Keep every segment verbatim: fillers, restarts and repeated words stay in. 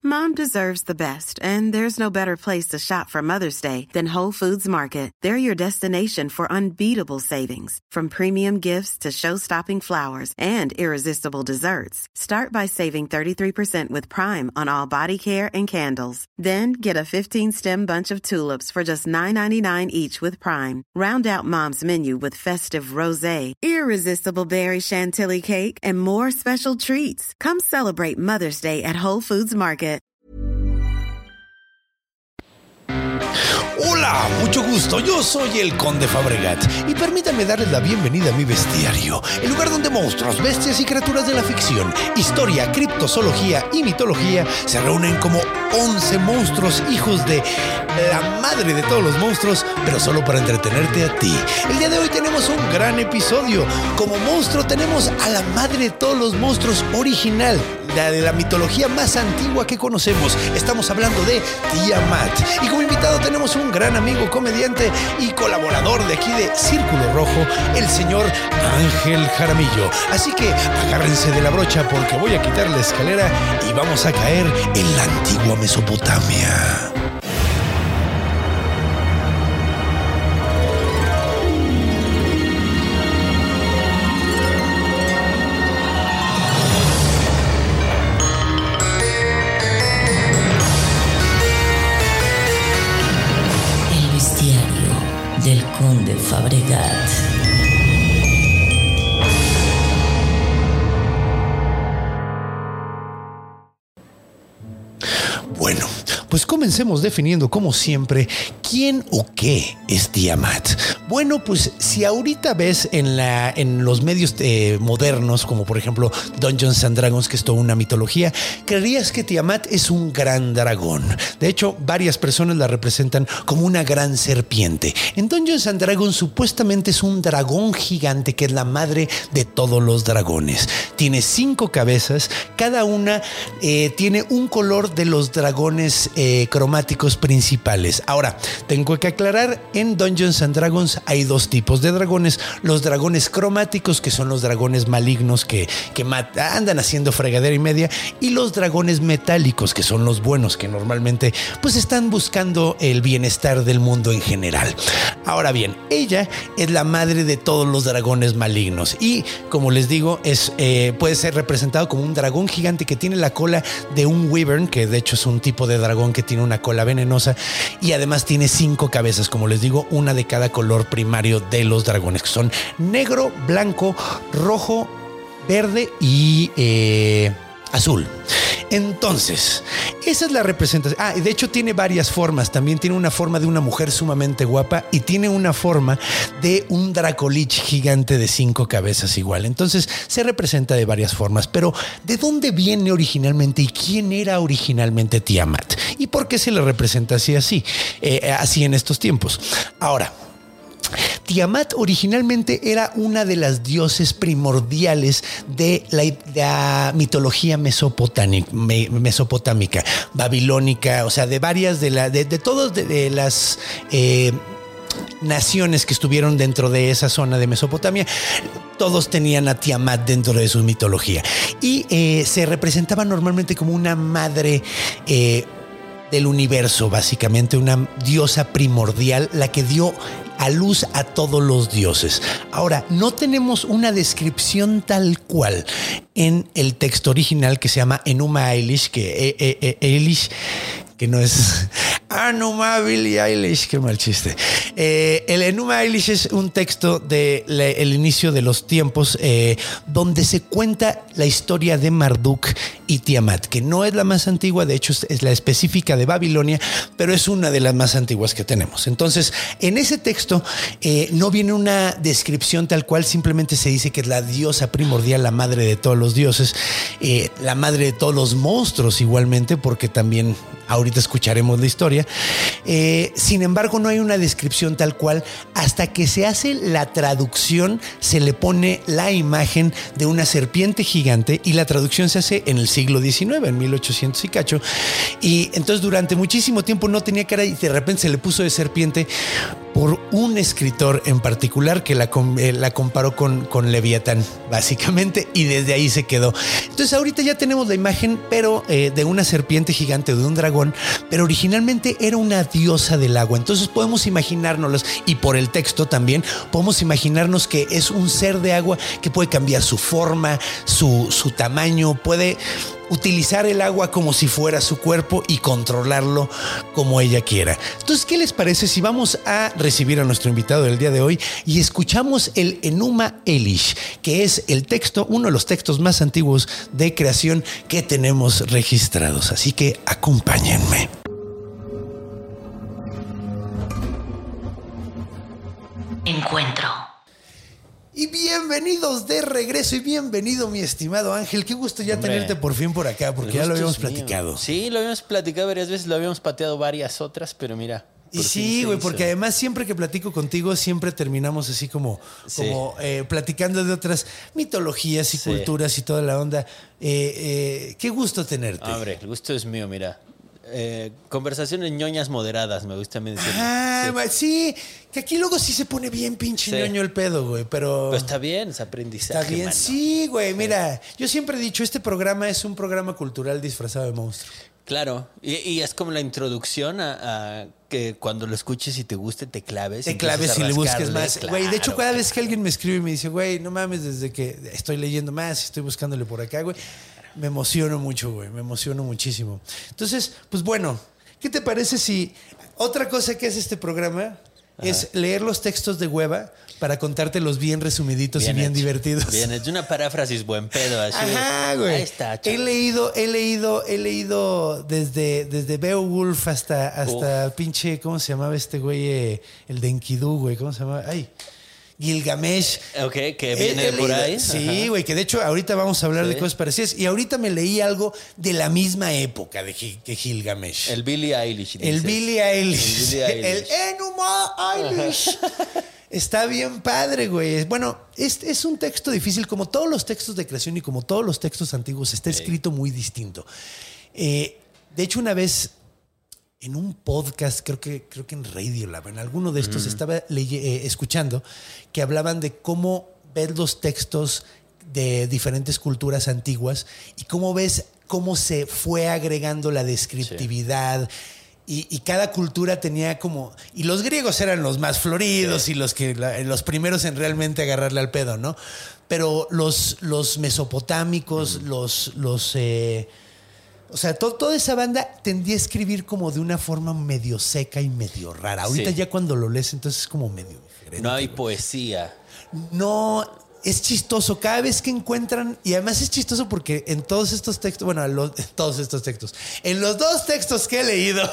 Mom deserves the best, and there's no better place to shop for Mother's Day than Whole Foods Market. They're your destination for unbeatable savings, from premium gifts to show-stopping flowers and irresistible desserts. Start by saving thirty-three percent with Prime on all body care and candles. Then get a fifteen-stem bunch of tulips for just nine ninety-nine each with Prime. Round out Mom's menu with festive rosé, irresistible berry chantilly cake, and more special treats. Come celebrate Mother's Day at Whole Foods Market. Hola, mucho gusto, yo soy el Conde Fabregat y permítanme darles la bienvenida a mi bestiario, el lugar donde monstruos, bestias y criaturas de la ficción, historia, criptozoología y mitología se reúnen como once monstruos hijos de la madre de todos los monstruos, pero solo para entretenerte a ti. El día de hoy tenemos un gran episodio. Como monstruo tenemos a la madre de todos los monstruos original, la de la mitología más antigua que conocemos. Estamos hablando de Tiamat. Y como invitado tenemos un gran amigo, comediante y colaborador de aquí de Círculo Rojo, el señor Ángel Jaramillo. Así que agárrense de la brocha porque voy a quitar la escalera y vamos a caer en la antigua Mesopotamia. Del Conde Fabregat. Bueno, pues comencemos definiendo como siempre quién o qué es Tiamat. Bueno, pues si ahorita ves en, la, en los medios eh, modernos, como por ejemplo Dungeons and Dragons, que es toda una mitología, creerías que Tiamat es un gran dragón. De hecho, varias personas la representan como una gran serpiente. En Dungeons and Dragons supuestamente es un dragón gigante que es la madre de todos los dragones. Tiene cinco cabezas, cada una eh, tiene un color de los dragones eh, cromáticos principales. Ahora, tengo que aclarar, en Dungeons and Dragons hay dos tipos de dragones. Los dragones cromáticos, que son los dragones malignos que, que mata, andan haciendo fregadera y media, y los dragones metálicos, que son los buenos, que normalmente pues están buscando el bienestar del mundo en general. Ahora bien, ella es la madre de todos los dragones malignos y, como les digo, es, eh, puede ser representado como un dragón gigante que tiene la cola de un wyvern, que de hecho es un tipo de dragón que tiene una cola venenosa, y además tiene cinco cabezas, como les digo, una de cada color primario de los dragones, que son negro, blanco, rojo, verde y eh, azul. Entonces, esa es la representación. Ah, y de hecho tiene varias formas. También tiene una forma de una mujer sumamente guapa y tiene una forma de un dracolich gigante de cinco cabezas igual. Entonces, se representa de varias formas. Pero, ¿de dónde viene originalmente y quién era originalmente Tiamat? ¿Y por qué se le representa así, así, eh, así en estos tiempos? Ahora, Tiamat originalmente era una de las dioses primordiales de la, la mitología mesopotámica, mesopotámica, babilónica, o sea, de varias de la, de, de todas de, de las eh, naciones que estuvieron dentro de esa zona de Mesopotamia. Todos tenían a Tiamat dentro de su mitología y eh, se representaba normalmente como una madre eh, del universo, básicamente una diosa primordial, la que dio a luz a todos los dioses. Ahora, no tenemos una descripción tal cual en el texto original que se llama Enuma Elish, que eh, eh, eh, Elish, que no es Enuma Billie Eilish, qué mal chiste. Eh, el Enuma Elish es un texto del inicio de los tiempos eh, donde se cuenta la historia de Marduk y Tiamat, que no es la más antigua, de hecho es la específica de Babilonia, pero es una de las más antiguas que tenemos. Entonces, en ese texto eh, no viene una descripción tal cual, simplemente se dice que es la diosa primordial, la madre de todos los dioses, eh, la madre de todos los monstruos igualmente, porque también ahorita escucharemos la historia. Eh, sin embargo, no hay una descripción tal cual. Hasta que se hace la traducción, se le pone la imagen de una serpiente gigante y la traducción se hace en el siglo diecinueve, en mil ochocientos y cacho. Y entonces durante muchísimo tiempo no tenía cara y de repente se le puso de serpiente por un escritor en particular que la, eh, la comparó con, con Leviatán, básicamente, y desde ahí se quedó. Entonces ahorita ya tenemos la imagen, pero eh, de una serpiente gigante o de un dragón, pero originalmente era una diosa del agua. Entonces podemos imaginárnoslos, y por el texto también, podemos imaginarnos que es un ser de agua que puede cambiar su forma, su, su tamaño, puede utilizar el agua como si fuera su cuerpo y controlarlo como ella quiera. Entonces, ¿qué les parece si vamos a recibir a nuestro invitado del día de hoy y escuchamos el Enuma Elish, que es el texto, uno de los textos más antiguos de creación que tenemos registrados? Así que acompáñenme. Encuentro. Y bienvenidos de regreso y bienvenido, mi estimado Ángel. Qué gusto ya Hombre, tenerte por fin por acá, porque ya lo habíamos platicado. Mío. Sí, lo habíamos platicado varias veces, lo habíamos pateado varias otras, pero mira. Y sí, güey, porque además siempre que platico contigo siempre terminamos así como, sí. como eh, platicando de otras mitologías y sí. culturas y toda la onda. Eh, eh, qué gusto tenerte. Hombre, el gusto es mío, mira. Eh, conversaciones ñoñas moderadas, me gusta a mí decirlo. Ah, sí. sí, que aquí luego sí se pone bien pinche sí. ñoño el pedo, güey, pero... Pues está bien, es aprendizaje, Está bien, mano. sí, güey, sí. Mira, yo siempre he dicho, este programa es un programa cultural disfrazado de monstruo. Claro, y, y es como la introducción a, a que cuando lo escuches y te guste, te claves. Te claves y le busques más. Güey, claro, de hecho, cada que vez que alguien me escribe y me dice, güey, no mames, desde que estoy leyendo más y estoy buscándole por acá, güey, me emociono mucho, güey, me emociono muchísimo. Entonces, pues bueno, ¿qué te parece si otra cosa que hace este programa Ajá. es leer los textos de hueva para contártelos bien resumiditos bien y bien hecho. divertidos? Bien, es una paráfrasis buen pedo. Así Ajá, güey. Ahí está, he leído, he leído, he leído desde, desde Beowulf hasta, hasta pinche, ¿cómo se llamaba este güey? Eh, el de Enkidu, güey, ¿cómo se llamaba? Ay, Gilgamesh. Ok, que viene por ahí. Sí, güey, que de hecho ahorita vamos a hablar sí. de cosas parecidas. Y ahorita me leí algo de la misma época de que Gilgamesh. El Billie Eilish. El Billie Eilish. El, Billie Eilish. el Enuma Eilish. Está bien padre, güey. Bueno, es, es un texto difícil. Como todos los textos de creación y como todos los textos antiguos, está escrito muy distinto. Eh, de hecho, una vez... en un podcast, creo que, creo que en Radiolab, en alguno de estos, mm. estaba leye, eh, escuchando que hablaban de cómo ver los textos de diferentes culturas antiguas y cómo ves cómo se fue agregando la descriptividad. Sí. Y, y cada cultura tenía como... Y los griegos eran los más floridos sí. y los, que, la, los primeros en realmente agarrarle al pedo, ¿no? Pero los, los mesopotámicos, mm. los... los eh, O sea, to, toda esa banda tendía a escribir como de una forma medio seca y medio rara. Ahorita sí. ya cuando lo lees, entonces es como medio diferente. No hay güey. poesía. No, es chistoso. Cada vez que encuentran... Y además es chistoso porque en todos estos textos... Bueno, los, en todos estos textos. En los dos textos que he leído...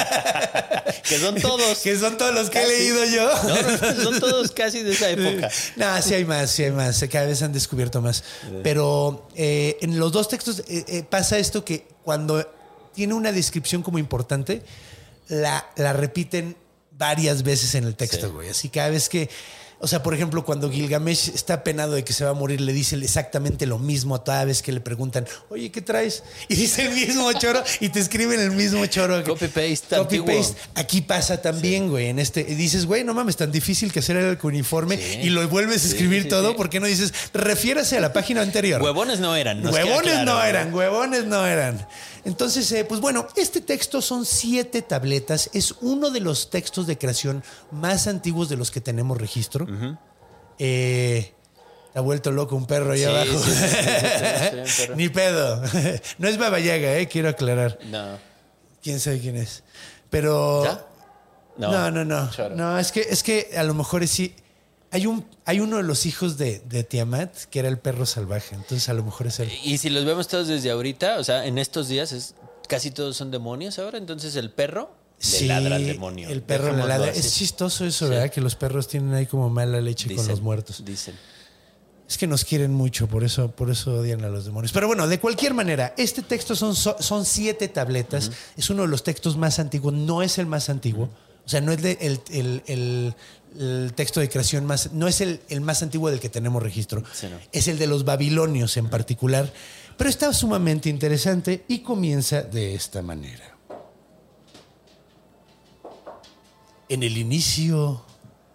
que son todos. Que son todos los que casi. he leído yo. No, no, son todos casi de esa época. No, sí hay más, sí hay más. Cada vez han descubierto más. Pero eh, en los dos textos eh, eh, pasa esto que cuando tiene una descripción como importante, la, la repiten varias veces en el texto, güey. Sí. Así cada vez que... O sea, por ejemplo, cuando Gilgamesh está penado de que se va a morir, le dice exactamente lo mismo a toda vez que le preguntan, oye, ¿qué traes? Y dice el mismo choro y te escriben el mismo choro. Copy-paste. Copy-paste. Aquí pasa también, güey. Sí. En este, y dices, güey, no mames, tan difícil que hacer el uniforme sí. y lo vuelves a escribir sí, sí, todo. Sí. ¿Por qué no dices, refiérase a la página anterior? Huevones no eran. Huevones claro, no ¿no? eran, huevones no eran. Entonces, eh, pues bueno, este texto son siete tabletas. Es uno de los textos de creación más antiguos de los que tenemos registro. Uh-huh. Eh, ha vuelto loco un perro allá sí, abajo. Sí, sí, sí, sí, Ni pedo. No es Baba Yaga, eh, quiero aclarar. No. ¿Quién sabe quién es? Pero... ¿Ya? No, no, no. No, Choro. no es, que, es que a lo mejor es sí... Hay, un, hay uno de los hijos de, de Tiamat que era el perro salvaje. Entonces a lo mejor es él. Y si los vemos todos desde ahorita, o sea, en estos días es, casi todos son demonios ahora. Entonces el perro le sí, ladra al demonio. El perro le ladra. Es chistoso eso, sí. ¿verdad? Que los perros tienen ahí como mala leche dicen, con los muertos. Dicen. Es que nos quieren mucho, por eso, por eso odian a los demonios. Pero bueno, de cualquier manera, este texto son, son siete tabletas. Uh-huh. Es uno de los textos más antiguos. No es el más antiguo. Uh-huh. O sea, no es de el, el, el, el texto de creación más... No es el, el más antiguo del que tenemos registro. Sí, no. Es el de los babilonios en particular. Pero está sumamente interesante y comienza de esta manera. En el inicio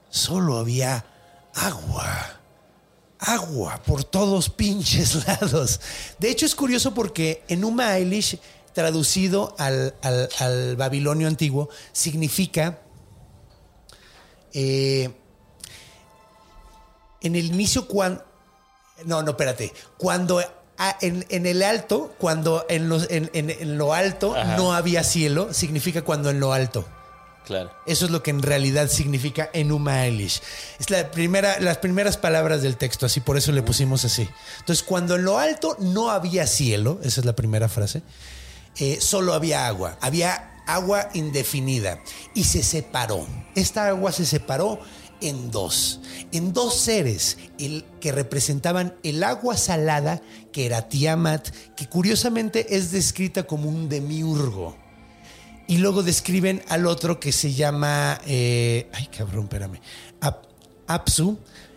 solo había agua. Agua por todos pinches lados. De hecho, es curioso porque Enuma Elish, traducido al, al, al babilonio antiguo, significa eh, en el inicio cuando... No, no, espérate. Cuando a, en, en el alto, cuando en, los, en, en, en lo alto Ajá. no había cielo, significa cuando en lo alto. Claro. Eso es lo que en realidad significa Enuma Elish. Es la primera, las primeras palabras del texto, así por eso le pusimos así. Entonces, cuando en lo alto no había cielo, esa es la primera frase, eh, solo había agua. Había agua indefinida y se separó. Esta agua se separó en dos, en dos seres el, que representaban el agua salada, que era Tiamat, que curiosamente es descrita como un demiurgo. Y luego describen al otro que se llama, eh, ay cabrón, espérame, Ap- Apsu,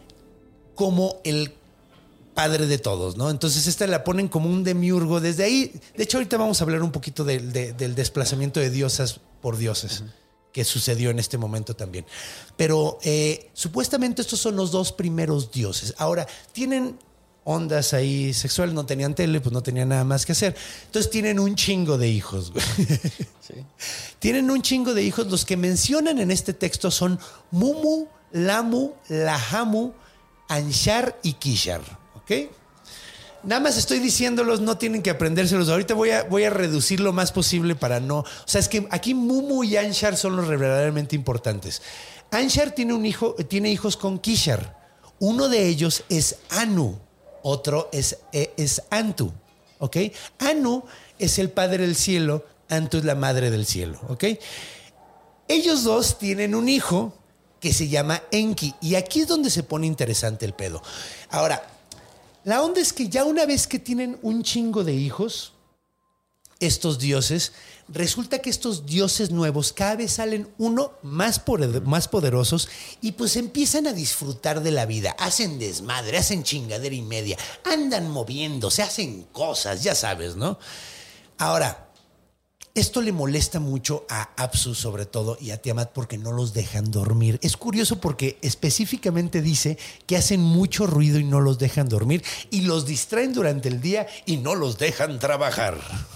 como el padre de todos, ¿no? Entonces esta la ponen como un demiurgo. Desde ahí, de hecho ahorita vamos a hablar un poquito de, de, del desplazamiento de diosas por dioses, uh-huh. que sucedió en este momento también. Pero eh, supuestamente estos son los dos primeros dioses. Ahora, tienen ondas ahí sexuales, no tenían tele, pues no tenían nada más que hacer. Entonces tienen un chingo de hijos, güey. Sí. Tienen un chingo de hijos. Los que mencionan en este texto son Mumu, Lamu, Lahamu, Anshar y Kishar, ¿ok? Nada más estoy diciéndolos, no tienen que aprendérselos. Ahorita voy a, voy a reducir lo más posible para no... O sea, es que aquí Mumu y Anshar son los verdaderamente importantes. Anshar tiene un hijo, tiene hijos con Kishar. Uno de ellos es Anu, otro es, es Antu, ¿ok? Anu es el padre del cielo, Antu es la madre del cielo, ¿ok? Ellos dos tienen un hijo que se llama Enki. Y aquí es donde se pone interesante el pedo. Ahora... La onda es que ya una vez que tienen un chingo de hijos, estos dioses, resulta que estos dioses nuevos cada vez salen uno más, poder, más poderosos y pues empiezan a disfrutar de la vida. Hacen desmadre, hacen chingadera y media, andan moviéndose, hacen cosas, ya sabes, ¿no? Ahora, esto le molesta mucho a Apsu sobre todo y a Tiamat porque no los dejan dormir. Es curioso porque específicamente dice que hacen mucho ruido y no los dejan dormir y los distraen durante el día y no los dejan trabajar.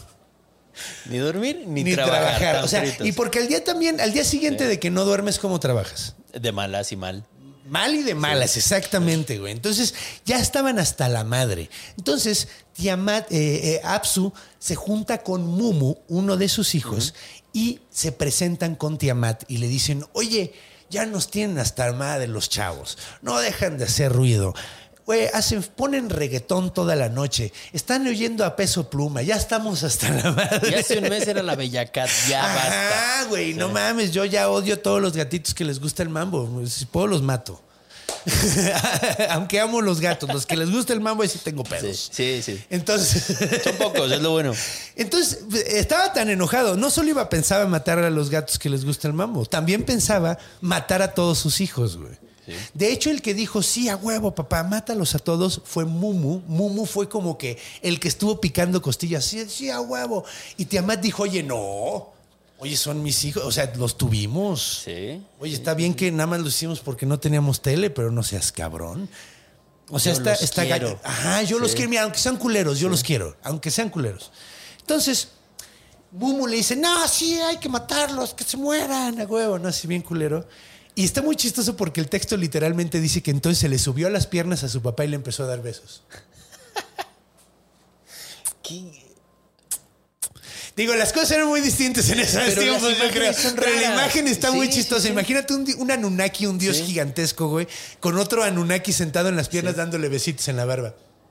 Ni dormir ni, ni trabajar. trabajar. O sea, y porque al día también, al día siguiente sí. de que no duermes, ¿cómo trabajas? De malas y mal. Mal y de malas, sí. exactamente, güey. Entonces, ya estaban hasta la madre. Entonces, Tiamat, eh, eh, Apsu se junta con Mumu, uno de sus hijos, uh-huh. y se presentan con Tiamat y le dicen, oye, ya nos tienen hasta la madre los chavos. No dejan de hacer ruido. Güey, hacen, ponen reggaetón toda la noche. Están oyendo a Peso Pluma. Ya estamos hasta la madre. Ya hace un mes era la Bella Cat. Ya basta. Ah, güey, sí. no mames. Yo ya odio a todos los gatitos que les gusta el mambo. Si puedo, los mato. Aunque amo los gatos. Los que les gusta el mambo, ahí sí tengo pedos. Sí, sí, sí. Entonces... Son pocos, es lo bueno. Entonces, estaba tan enojado. No solo iba a pensar en matar a los gatos que les gusta el mambo. También pensaba matar a todos sus hijos, güey. Sí. De hecho, el que dijo, sí, a huevo, papá, mátalos a todos, fue Mumu. Mumu fue como que el que estuvo picando costillas. Sí, sí, a huevo. Y Tiamat dijo, oye, no. Oye, son mis hijos. O sea, los tuvimos. Sí. Oye, sí, está bien sí. que nada más lo hicimos porque no teníamos tele, pero no seas cabrón. O sea, yo está... los está quiero. Ajá, yo sí. los quiero. Mira, aunque sean culeros, yo sí. los quiero. Aunque sean culeros. Entonces, Mumu le dice, no, sí, hay que matarlos, que se mueran, a huevo. No, así bien culero. Y está muy chistoso porque el texto literalmente dice que entonces se le subió a las piernas a su papá y le empezó a dar besos. ¿Qué? Digo, las cosas eran muy distintas en esos Pero tiempos, yo creo. Pero la imagen está sí, muy chistosa. Sí, sí. Imagínate un, un Anunnaki, un dios sí. gigantesco, güey, con otro Anunnaki sentado en las piernas sí. dándole besitos en la barba.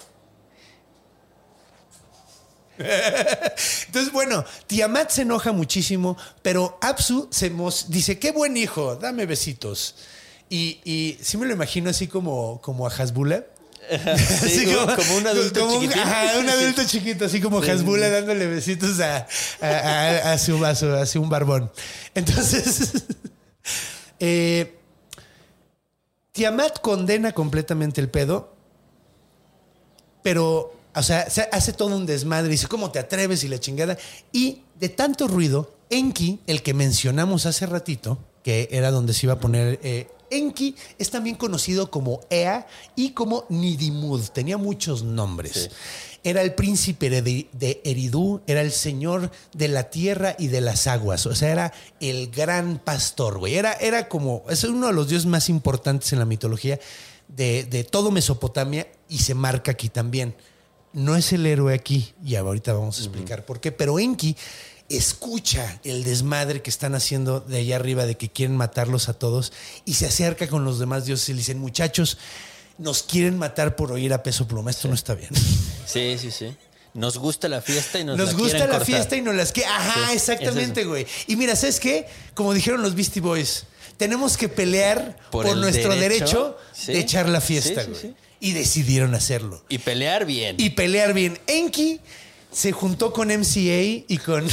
Entonces, bueno, Tiamat se enoja muchísimo, pero Apsu se mos- dice, qué buen hijo, dame besitos. Y, y sí me lo imagino así como, como a Hasbula. Sí, como, como un adulto como un, chiquitito. Ajá, un adulto chiquito, así como sí, Hasbula sí. dándole besitos a, a, a, a, su, a, su, a su un barbón. Entonces, eh, Tiamat condena completamente el pedo, pero... O sea, se hace todo un desmadre. Dice, ¿cómo te atreves? Y la chingada. Y de tanto ruido, Enki, el que mencionamos hace ratito, que era donde se iba a poner... Eh, Enki es también conocido como Ea y como Nidimud. Tenía muchos nombres. Sí. Era el príncipe de, de Eridu, era el señor de la tierra y de las aguas. O sea, era el gran pastor, güey. Era, era como, es uno de los dioses más importantes en la mitología de, de todo Mesopotamia y se marca aquí también. No es el héroe aquí y ahorita vamos a explicar uh-huh. por qué, pero Enki escucha el desmadre que están haciendo de allá arriba de que quieren matarlos a todos y se acerca con los demás dioses y le dicen, muchachos, nos quieren matar por oír a Peso Pluma. Esto sí. no está bien. Sí, sí, sí. Nos gusta la fiesta y nos, nos la gusta quieren la cortar. fiesta y nos las que ajá, sí, exactamente, güey. Y mira, ¿sabes qué? Como dijeron los Beastie Boys, tenemos que pelear por, por nuestro derecho, derecho sí. de echar la fiesta, sí, sí, güey. Sí. Y decidieron hacerlo. Y pelear bien. Y pelear bien. Enki se juntó con M C A y con...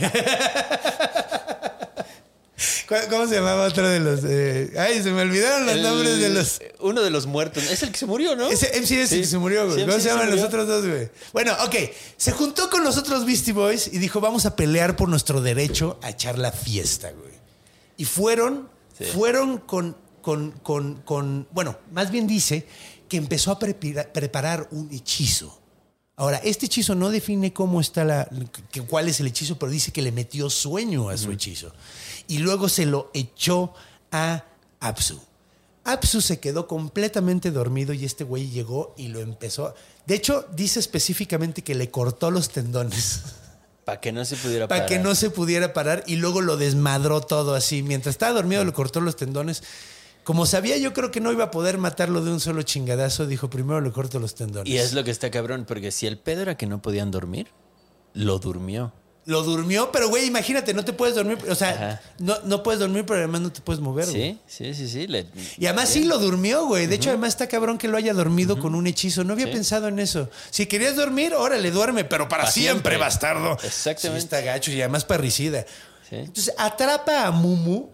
¿Cómo se llamaba otro de los...? Eh... Ay, se me olvidaron los el, nombres de los... Uno de los muertos. Es el que se murió, ¿no? Ese M C A es sí. el que se murió, güey. Sí, ¿Cómo se llaman los otros dos, güey? Bueno, ok. Se juntó con los otros Beastie Boys y dijo, vamos a pelear por nuestro derecho a echar la fiesta, güey. Y fueron, sí. fueron con, con, con, con... Bueno, más bien dice que empezó a prepara, preparar un hechizo. Ahora, este hechizo no define cómo está la... Que, cuál es el hechizo, pero dice que le metió sueño a su uh-huh. hechizo. Y luego se lo echó a Apsu. Apsu se quedó completamente dormido y este güey llegó y lo empezó... De hecho, dice específicamente que le cortó los tendones. Para que no se pudiera parar. Para que no se pudiera parar y luego lo desmadró todo así. Mientras estaba dormido le cortó los tendones. Como sabía, yo creo que no iba a poder matarlo de un solo chingadazo, dijo, primero le corto los tendones. Y es lo que está cabrón, porque si el pedo era que no podían dormir, lo durmió. Lo durmió, pero güey, imagínate, no te puedes dormir, o sea, no, no puedes dormir, pero además no te puedes mover, güey. Sí, sí, sí, sí. Le... Y además sí lo durmió, güey. De uh-huh. hecho, además está cabrón que lo haya dormido uh-huh. con un hechizo. No había sí. pensado en eso. Si querías dormir, órale, duerme, pero para, para siempre, siempre, bastardo. Exactamente. Sí, está gacho y además parricida. Sí. Entonces, atrapa a Mumu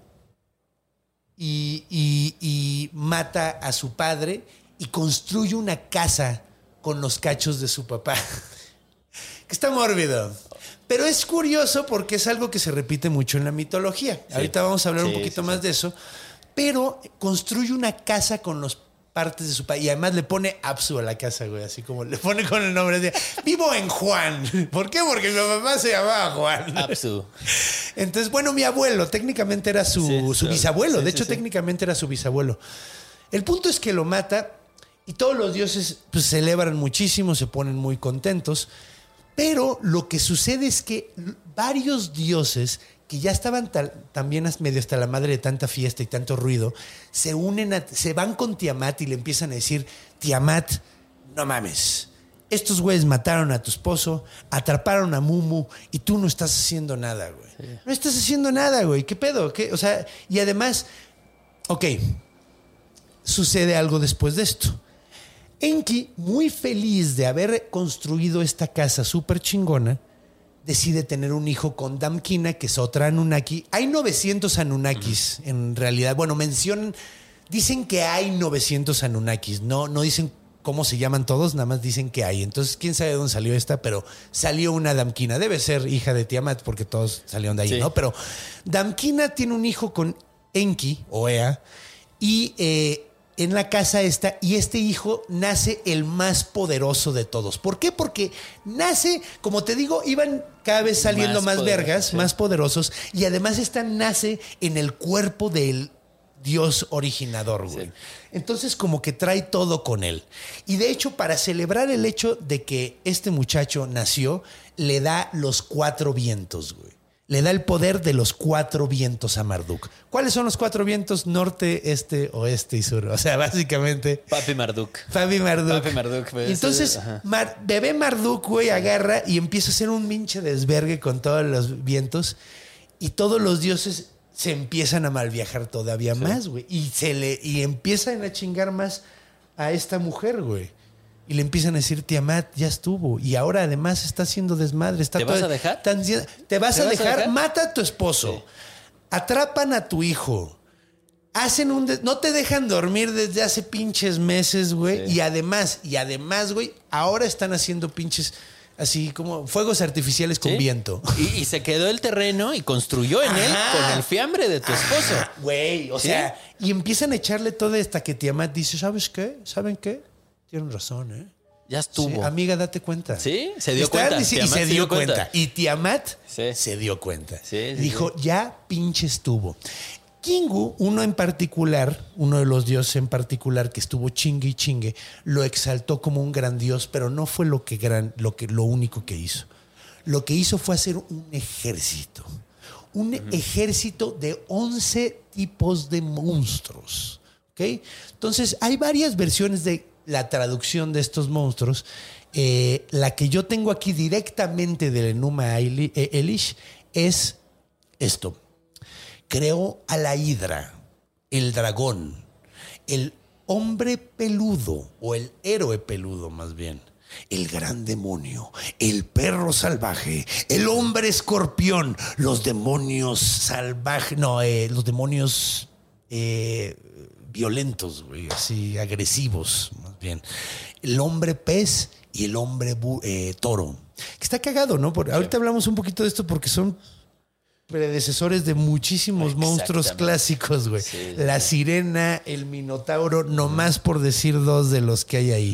y, y, y mata a su padre y construye una casa con los cachos de su papá. Que está mórbido. Pero es curioso porque es algo que se repite mucho en la mitología. Sí. Ahorita vamos a hablar sí, un poquito sí, más sí. de eso. Pero construye una casa con los partes de su padre. Y además le pone Apsu a la casa, güey. Así como le pone con el nombre de... Vivo en Juan. ¿Por qué? Porque mi mamá se llamaba Juan. Apsu. Entonces, bueno, mi abuelo técnicamente era su, sí, su bisabuelo. Sí, de hecho, sí, técnicamente sí. era su bisabuelo. El punto es que lo mata y todos los dioses pues, celebran muchísimo, se ponen muy contentos. Pero lo que sucede es que varios dioses que ya estaban tal, también medio hasta la madre de tanta fiesta y tanto ruido, se unen, a, se van con Tiamat y le empiezan a decir, Tiamat, no mames, estos güeyes mataron a tu esposo, atraparon a Mumu y tú no estás haciendo nada, güey. Sí. No estás haciendo nada, güey. ¿Qué pedo? ¿Qué? O sea, y además, ok, sucede algo después de esto. Enki, muy feliz de haber construido esta casa súper chingona, decide tener un hijo con Damkina, que es otra Anunnaki. Hay novecientos Anunnakis, uh-huh. en realidad. Bueno, mencionan, dicen que hay novecientos Anunnakis. No, no dicen cómo se llaman todos, nada más dicen que hay. Entonces, quién sabe de dónde salió esta, pero salió una Damkina. Debe ser hija de Tiamat, porque todos salieron de ahí, sí. ¿no? Pero Damkina tiene un hijo con Enki, o Ea, y... Eh, en la casa esta, y este hijo nace el más poderoso de todos. ¿Por qué? Porque nace, como te digo, iban cada vez saliendo más, más vergas, sí. más poderosos, y además esta nace en el cuerpo del Dios originador, güey. Sí. Entonces como que trae todo con él. Y de hecho, para celebrar el hecho de que este muchacho nació, le da los cuatro vientos, güey. Le da el poder de los cuatro vientos a Marduk. ¿Cuáles son los cuatro vientos? Norte, este, oeste y sur. O sea, básicamente... Papi Marduk. Papi Marduk. Papi Marduk. Pues, entonces, Mar, bebé Marduk, güey, agarra y empieza a hacer un pinche desvergue con todos los vientos. Y todos los dioses se empiezan a malviajar todavía sí. más, güey. Y, se le, y empiezan a chingar más a esta mujer, güey. Y le empiezan a decir, Tiamat, ya estuvo. Y ahora además está haciendo desmadre. Está ¿Te todo, vas a dejar? Tan, ¿Te vas, ¿Te a, vas dejar? a dejar? Mata a tu esposo. Sí. Atrapan a tu hijo. Hacen un... De- no te dejan dormir desde hace pinches meses, güey. Sí. Y además, y además, güey, ahora están haciendo pinches... Así como fuegos artificiales con ¿Sí? viento. Y, y se quedó el terreno y construyó en él Ajá. con el fiambre de tu esposo. Ajá, güey, o ¿Sí? sea, y empiezan a echarle todo hasta que Tiamat dice, ¿sabes qué? ¿Saben qué? Tienen razón, ¿eh? Ya estuvo. Sí, amiga, date cuenta. Sí, se dio Estaban cuenta. diciendo- y Tiamat se dio cuenta. Y Tiamat Sí. se dio cuenta. Sí, sí, Dijo, ya pinche estuvo. Kingu, uno en particular, uno de los dioses en particular que estuvo chingue y chingue, lo exaltó como un gran dios, pero no fue lo que gran, lo que lo único que hizo. Lo que hizo fue hacer un ejército. Un uh-huh. ejército de once tipos de monstruos. ¿Okay? Entonces, hay varias versiones de la traducción de estos monstruos. Eh, la que yo tengo aquí directamente del Enuma Elish es esto. Creó a la hidra, el dragón, el hombre peludo, o el héroe peludo más bien, el gran demonio, el perro salvaje, el hombre escorpión, los demonios salvajes, no, eh, los demonios eh, violentos, güey, así agresivos, más bien, el hombre pez y el hombre bu- eh, toro. Que está cagado, ¿no? Porque ahorita hablamos un poquito de esto porque son predecesores de muchísimos monstruos clásicos, güey. Sí, la sí. sirena, el minotauro, nomás por decir dos de los que hay ahí.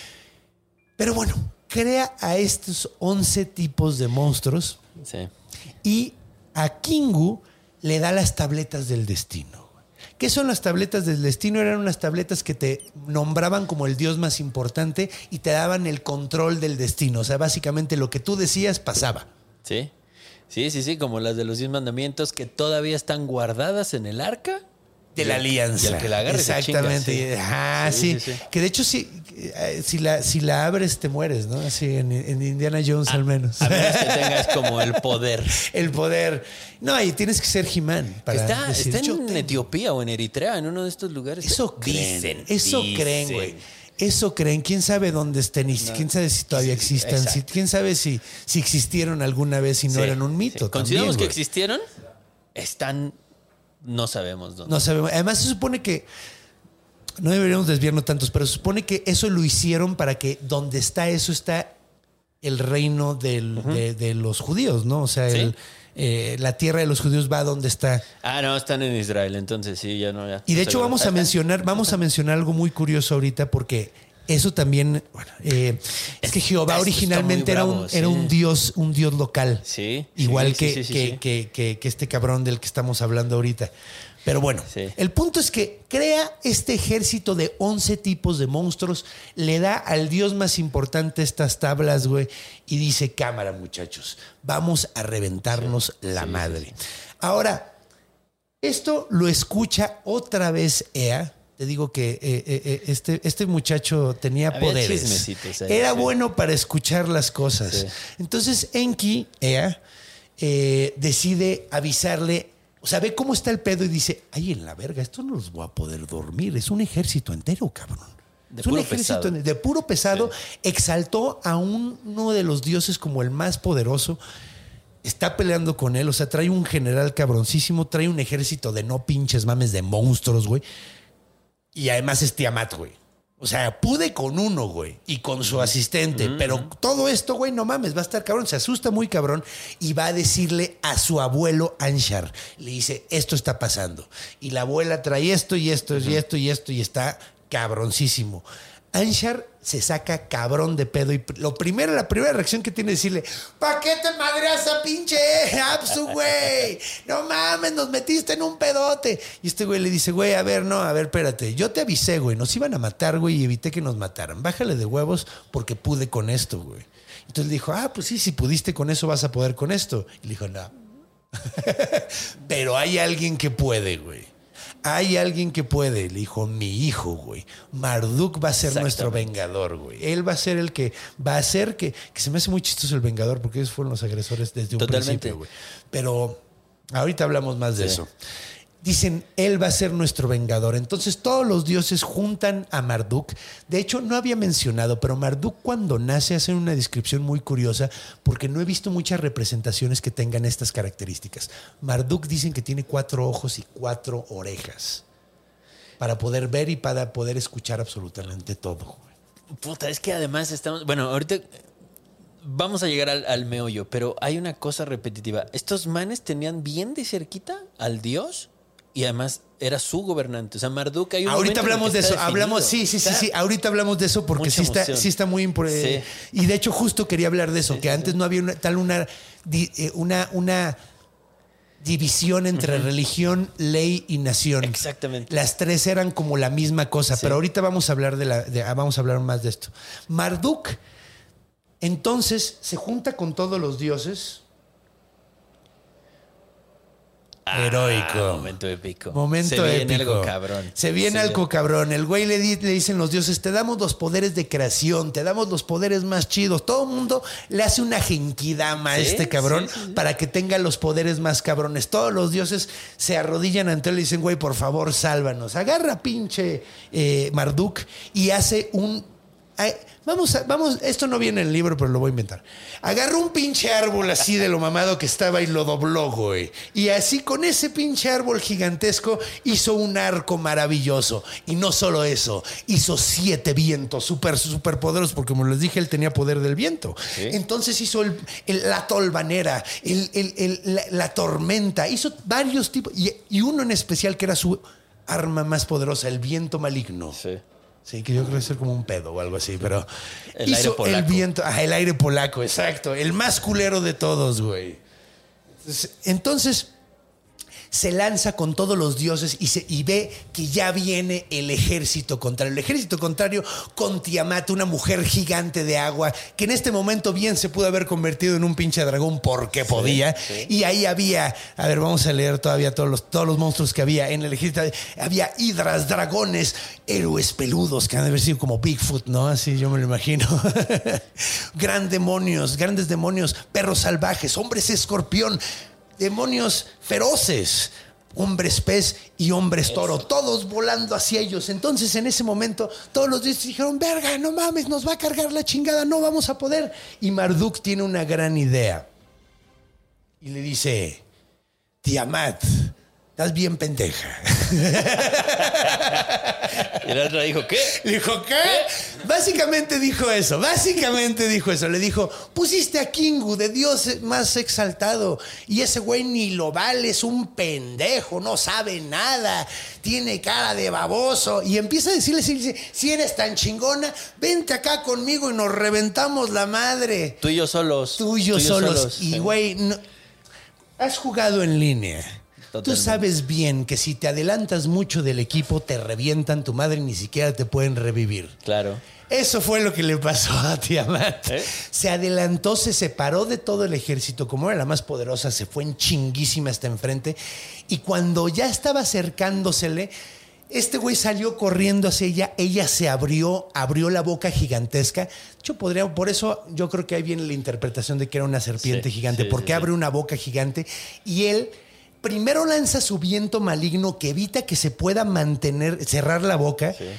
Pero bueno, crea a estos once tipos de monstruos sí. y a Kingu le da las tabletas del destino. ¿Qué son las tabletas del destino? Eran unas tabletas que te nombraban como el dios más importante y te daban el control del destino. O sea, básicamente lo que tú decías pasaba. Sí. Sí, sí, sí, como las de los diez mandamientos que todavía están guardadas en el arca de la alianza. Y el que la agarre exactamente. Se chinga, sí. Ah, sí, sí. Sí, sí. Que de hecho sí, si la, si la abres te mueres, ¿no? Así en, en Indiana Jones a, al menos. A menos que tengas como el poder. El poder. No, y tienes que ser He-Man para Está, decir, está en tengo... Etiopía o en Eritrea, en uno de estos lugares. Eso creen. Dicen, eso dicen. creen, güey. Eso creen. ¿Quién sabe dónde estén? Y no. ¿Quién sabe si todavía existan? Si, ¿Quién sabe si, si existieron alguna vez y no sí, eran un mito? Sí. ¿Consideramos también, que existieron? Están... No sabemos dónde. No sabemos. Además se supone que... No deberíamos desviarnos tantos, pero se supone que eso lo hicieron para que donde está eso está el reino del, uh-huh. de, de los judíos, ¿no? O sea, ¿sí? el... Eh, la tierra de los judíos va donde está. Ah, no, están en Israel, entonces sí, ya no. Ya, y de hecho vamos a mencionar, vamos a mencionar algo muy curioso ahorita porque eso también, bueno, eh, es que Jehová originalmente bravo, era un sí. era un dios, un dios local, sí, igual sí, que, sí, sí, que, sí. Que, que, que este cabrón del que estamos hablando ahorita. Pero bueno, sí. el punto es que crea este ejército de once tipos de monstruos, le da al dios más importante estas tablas, güey, y dice, cámara, muchachos, vamos a reventarnos sí, la sí, madre. Sí, sí. Ahora, esto lo escucha otra vez Ea. Te digo que eh, eh, este, este muchacho tenía Había poderes. Ahí, Era sí. bueno para escuchar las cosas. Sí. Entonces, Enki, Ea, eh, decide avisarle. O sea, ve cómo está el pedo y dice, ay, en la verga, esto no los voy a poder dormir. Es un ejército entero, cabrón. De es un puro ejército pesado. de puro pesado. Sí. Exaltó a un, uno de los dioses como el más poderoso. Está peleando con él. O sea, trae un general cabroncísimo. Trae un ejército de no pinches mames de monstruos, güey. Y además es Tiamat, güey. O sea, pude con uno, güey, y con su asistente. Mm-hmm. Pero todo esto, güey, no mames, va a estar cabrón. Se asusta muy cabrón y va a decirle a su abuelo Anshar. Le dice, esto está pasando. Y la abuela trae esto y esto mm-hmm. y esto y esto y está cabroncísimo. Anshar se saca cabrón de pedo y lo primero, la primera reacción que tiene es decirle, ¿pa' qué te madreas a pinche Apsu, güey? No mames, nos metiste en un pedote. Y este güey le dice, güey, a ver, no, a ver, espérate. Yo te avisé, güey, nos iban a matar, güey, y evité que nos mataran. Bájale de huevos porque pude con esto, güey. Entonces le dijo, ah, pues sí, si pudiste con eso, vas a poder con esto. Y le dijo, no. Pero hay alguien que puede, güey. Hay alguien que puede, le dijo, mi hijo, güey. Marduk va a ser nuestro vengador, güey. Él va a ser el que va a hacer que... Que se me hace muy chistoso el vengador porque ellos fueron los agresores desde un Totalmente. principio, güey. Pero ahorita hablamos más de sí. eso. Dicen, él va a ser nuestro vengador. Entonces todos los dioses juntan a Marduk. De hecho, no había mencionado, pero Marduk cuando nace hace una descripción muy curiosa porque no he visto muchas representaciones que tengan estas características. Marduk dicen que tiene cuatro ojos y cuatro orejas para poder ver y para poder escuchar absolutamente todo. Puta, es que además estamos... Bueno, ahorita... vamos a llegar al, al meollo, pero hay una cosa repetitiva. Estos manes tenían bien de cerquita al dios y además era su gobernante. O sea, Marduk hay un Ahorita hablamos de eso. definido. Hablamos, sí, sí, sí, Está sí. Ahorita hablamos de eso porque sí está, sí está muy importante. Sí. Y de hecho, justo quería hablar de eso, sí, que sí, antes sí. no había una, tal una, una, una división entre uh-huh. religión, ley y nación. Exactamente. Las tres eran como la misma cosa, sí. pero ahorita vamos a hablar de la, de, vamos a hablar más de esto. Marduk, entonces, se junta con todos los dioses. Ah, heroico. Momento épico. Momento Se viene épico. algo cabrón. Se viene Se algo viene. cabrón. El güey le, di, le dicen los dioses, te damos los poderes de creación, te damos los poderes más chidos. Todo el mundo le hace una genkidama a ¿Sí? este cabrón sí, sí, sí. para que tenga los poderes más cabrones. Todos los dioses se arrodillan ante él y le dicen, güey, por favor, sálvanos. Agarra pinche eh, Marduk y hace un... Ay, vamos, a, vamos, esto no viene en el libro, pero lo voy a inventar. Agarró un pinche árbol así de lo mamado que estaba y lo dobló, güey. Y así con ese pinche árbol gigantesco hizo un arco maravilloso. Y no solo eso, hizo siete vientos súper, súper poderosos, porque como les dije, él tenía poder del viento. ¿Sí? Entonces hizo el, el, la tolvanera, el, el, el, la, la tormenta, hizo varios tipos. Y, y uno en especial que era su arma más poderosa, el viento maligno. Sí. Sí, que yo creo que es como un pedo o algo así, pero el hizo aire polaco. el viento, ah, el aire polaco, exacto, el más culero de todos, güey. Entonces, entonces se lanza con todos los dioses y, se, y ve que ya viene el ejército contrario. El ejército contrario con Tiamat, una mujer gigante de agua, que en este momento bien se pudo haber convertido en un pinche dragón porque podía. Sí, sí. Y ahí había, a ver, vamos a leer todavía todos los, todos los monstruos que había en el ejército. Había hidras, dragones, héroes peludos, que han de haber sido como Bigfoot, ¿no? Así yo me lo imagino. Gran demonios, grandes demonios, perros salvajes, hombres escorpión, demonios feroces, hombres pez y hombres toro, todos volando hacia ellos. Entonces en ese momento todos los dioses dijeron, verga, no mames, nos va a cargar la chingada, no vamos a poder. Y Marduk tiene una gran idea y le dice, Tiamat, estás bien pendeja. Y el otro dijo, ¿qué? Dijo, ¿qué? ¿qué? Básicamente dijo eso, básicamente dijo eso. Le dijo, pusiste a Kingu de Dios más exaltado y ese güey ni lo vale, es un pendejo, no sabe nada, tiene cara de baboso. Y empieza a decirle, si, si eres tan chingona, vente acá conmigo y nos reventamos la madre. Tú y yo solos. Tú y yo, Tú y yo solos. solos. Y güey, no, has jugado en línea. Totalmente. Tú sabes bien que si te adelantas mucho del equipo, te revientan tu madre y ni siquiera te pueden revivir. Claro. Eso fue lo que le pasó a Tiamat. ¿Eh? Se adelantó, se separó de todo el ejército. Como era la más poderosa, se fue en chinguísima hasta enfrente. Y cuando ya estaba acercándosele, este güey salió corriendo hacia ella. Ella se abrió, abrió la boca gigantesca. Yo podría, por eso yo creo que ahí viene la interpretación de que era una serpiente sí, gigante. Sí, porque sí, abre sí. una boca gigante y él... Primero lanza su viento maligno que evita que se pueda mantener, cerrar la boca sí.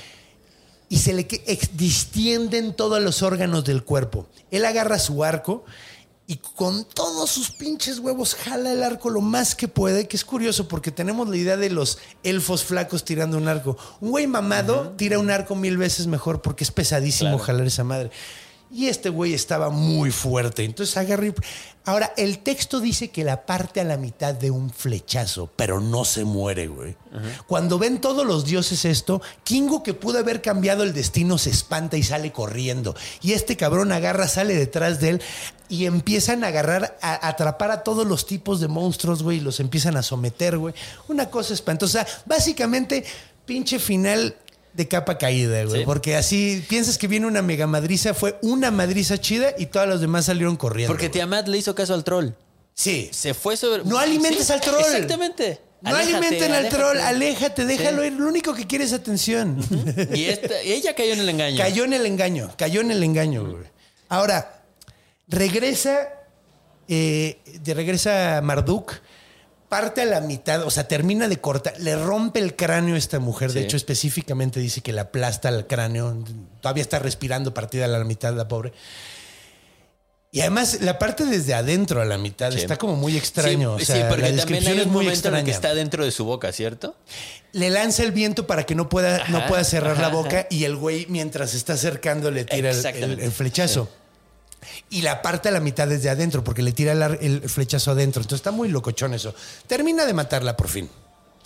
y se le distienden todos los órganos del cuerpo. Él agarra su arco y con todos sus pinches huevos jala el arco lo más que puede, que es curioso porque tenemos la idea de los elfos flacos tirando un arco. Un güey mamado uh-huh. tira un arco mil veces mejor porque es pesadísimo claro. jalar esa madre. Y este güey estaba muy fuerte. Entonces agarré... Ahora, el texto dice que la parte a la mitad de un flechazo, pero no se muere, güey. Uh-huh. Cuando ven todos los dioses esto, Kingu, que pudo haber cambiado el destino, se espanta y sale corriendo. Y este cabrón agarra, sale detrás de él y empiezan a agarrar, a atrapar a todos los tipos de monstruos, güey, y los empiezan a someter, güey. Una cosa espantosa. Básicamente, pinche final... de capa caída, güey. Sí. Porque así piensas que viene una mega madriza, fue una madriza chida y todas las demás salieron corriendo. Porque Tiamat le hizo caso al troll. Sí. Se fue sobre... No alimentes sí, al troll. Exactamente. No aléjate, alimenten al aléjate. troll, aléjate, déjalo sí. ir. Lo único que quiere es atención. Uh-huh. Y esta, ella cayó en el engaño. Cayó en el engaño, cayó en el engaño, uh-huh. güey. Ahora, regresa, eh, de regresa Marduk, parte a la mitad, o sea, termina de cortar, le rompe el cráneo a esta mujer. Sí. De hecho, específicamente dice que le aplasta el cráneo. Todavía está respirando partida a la mitad, la pobre. Y además, la parte desde adentro a la mitad sí. está como muy extraño. Sí, o sea, sí porque la descripción también hay un es muy momento extraña. en el que está dentro de su boca, ¿cierto? Le lanza el viento para que no pueda, ajá, no pueda cerrar ajá, la boca ajá. y el güey, mientras está acercando, le tira el, el, el flechazo. Sí. y la parte a la mitad desde adentro, porque le tira el, el flechazo adentro. Entonces está muy locochón eso. Termina de matarla por fin.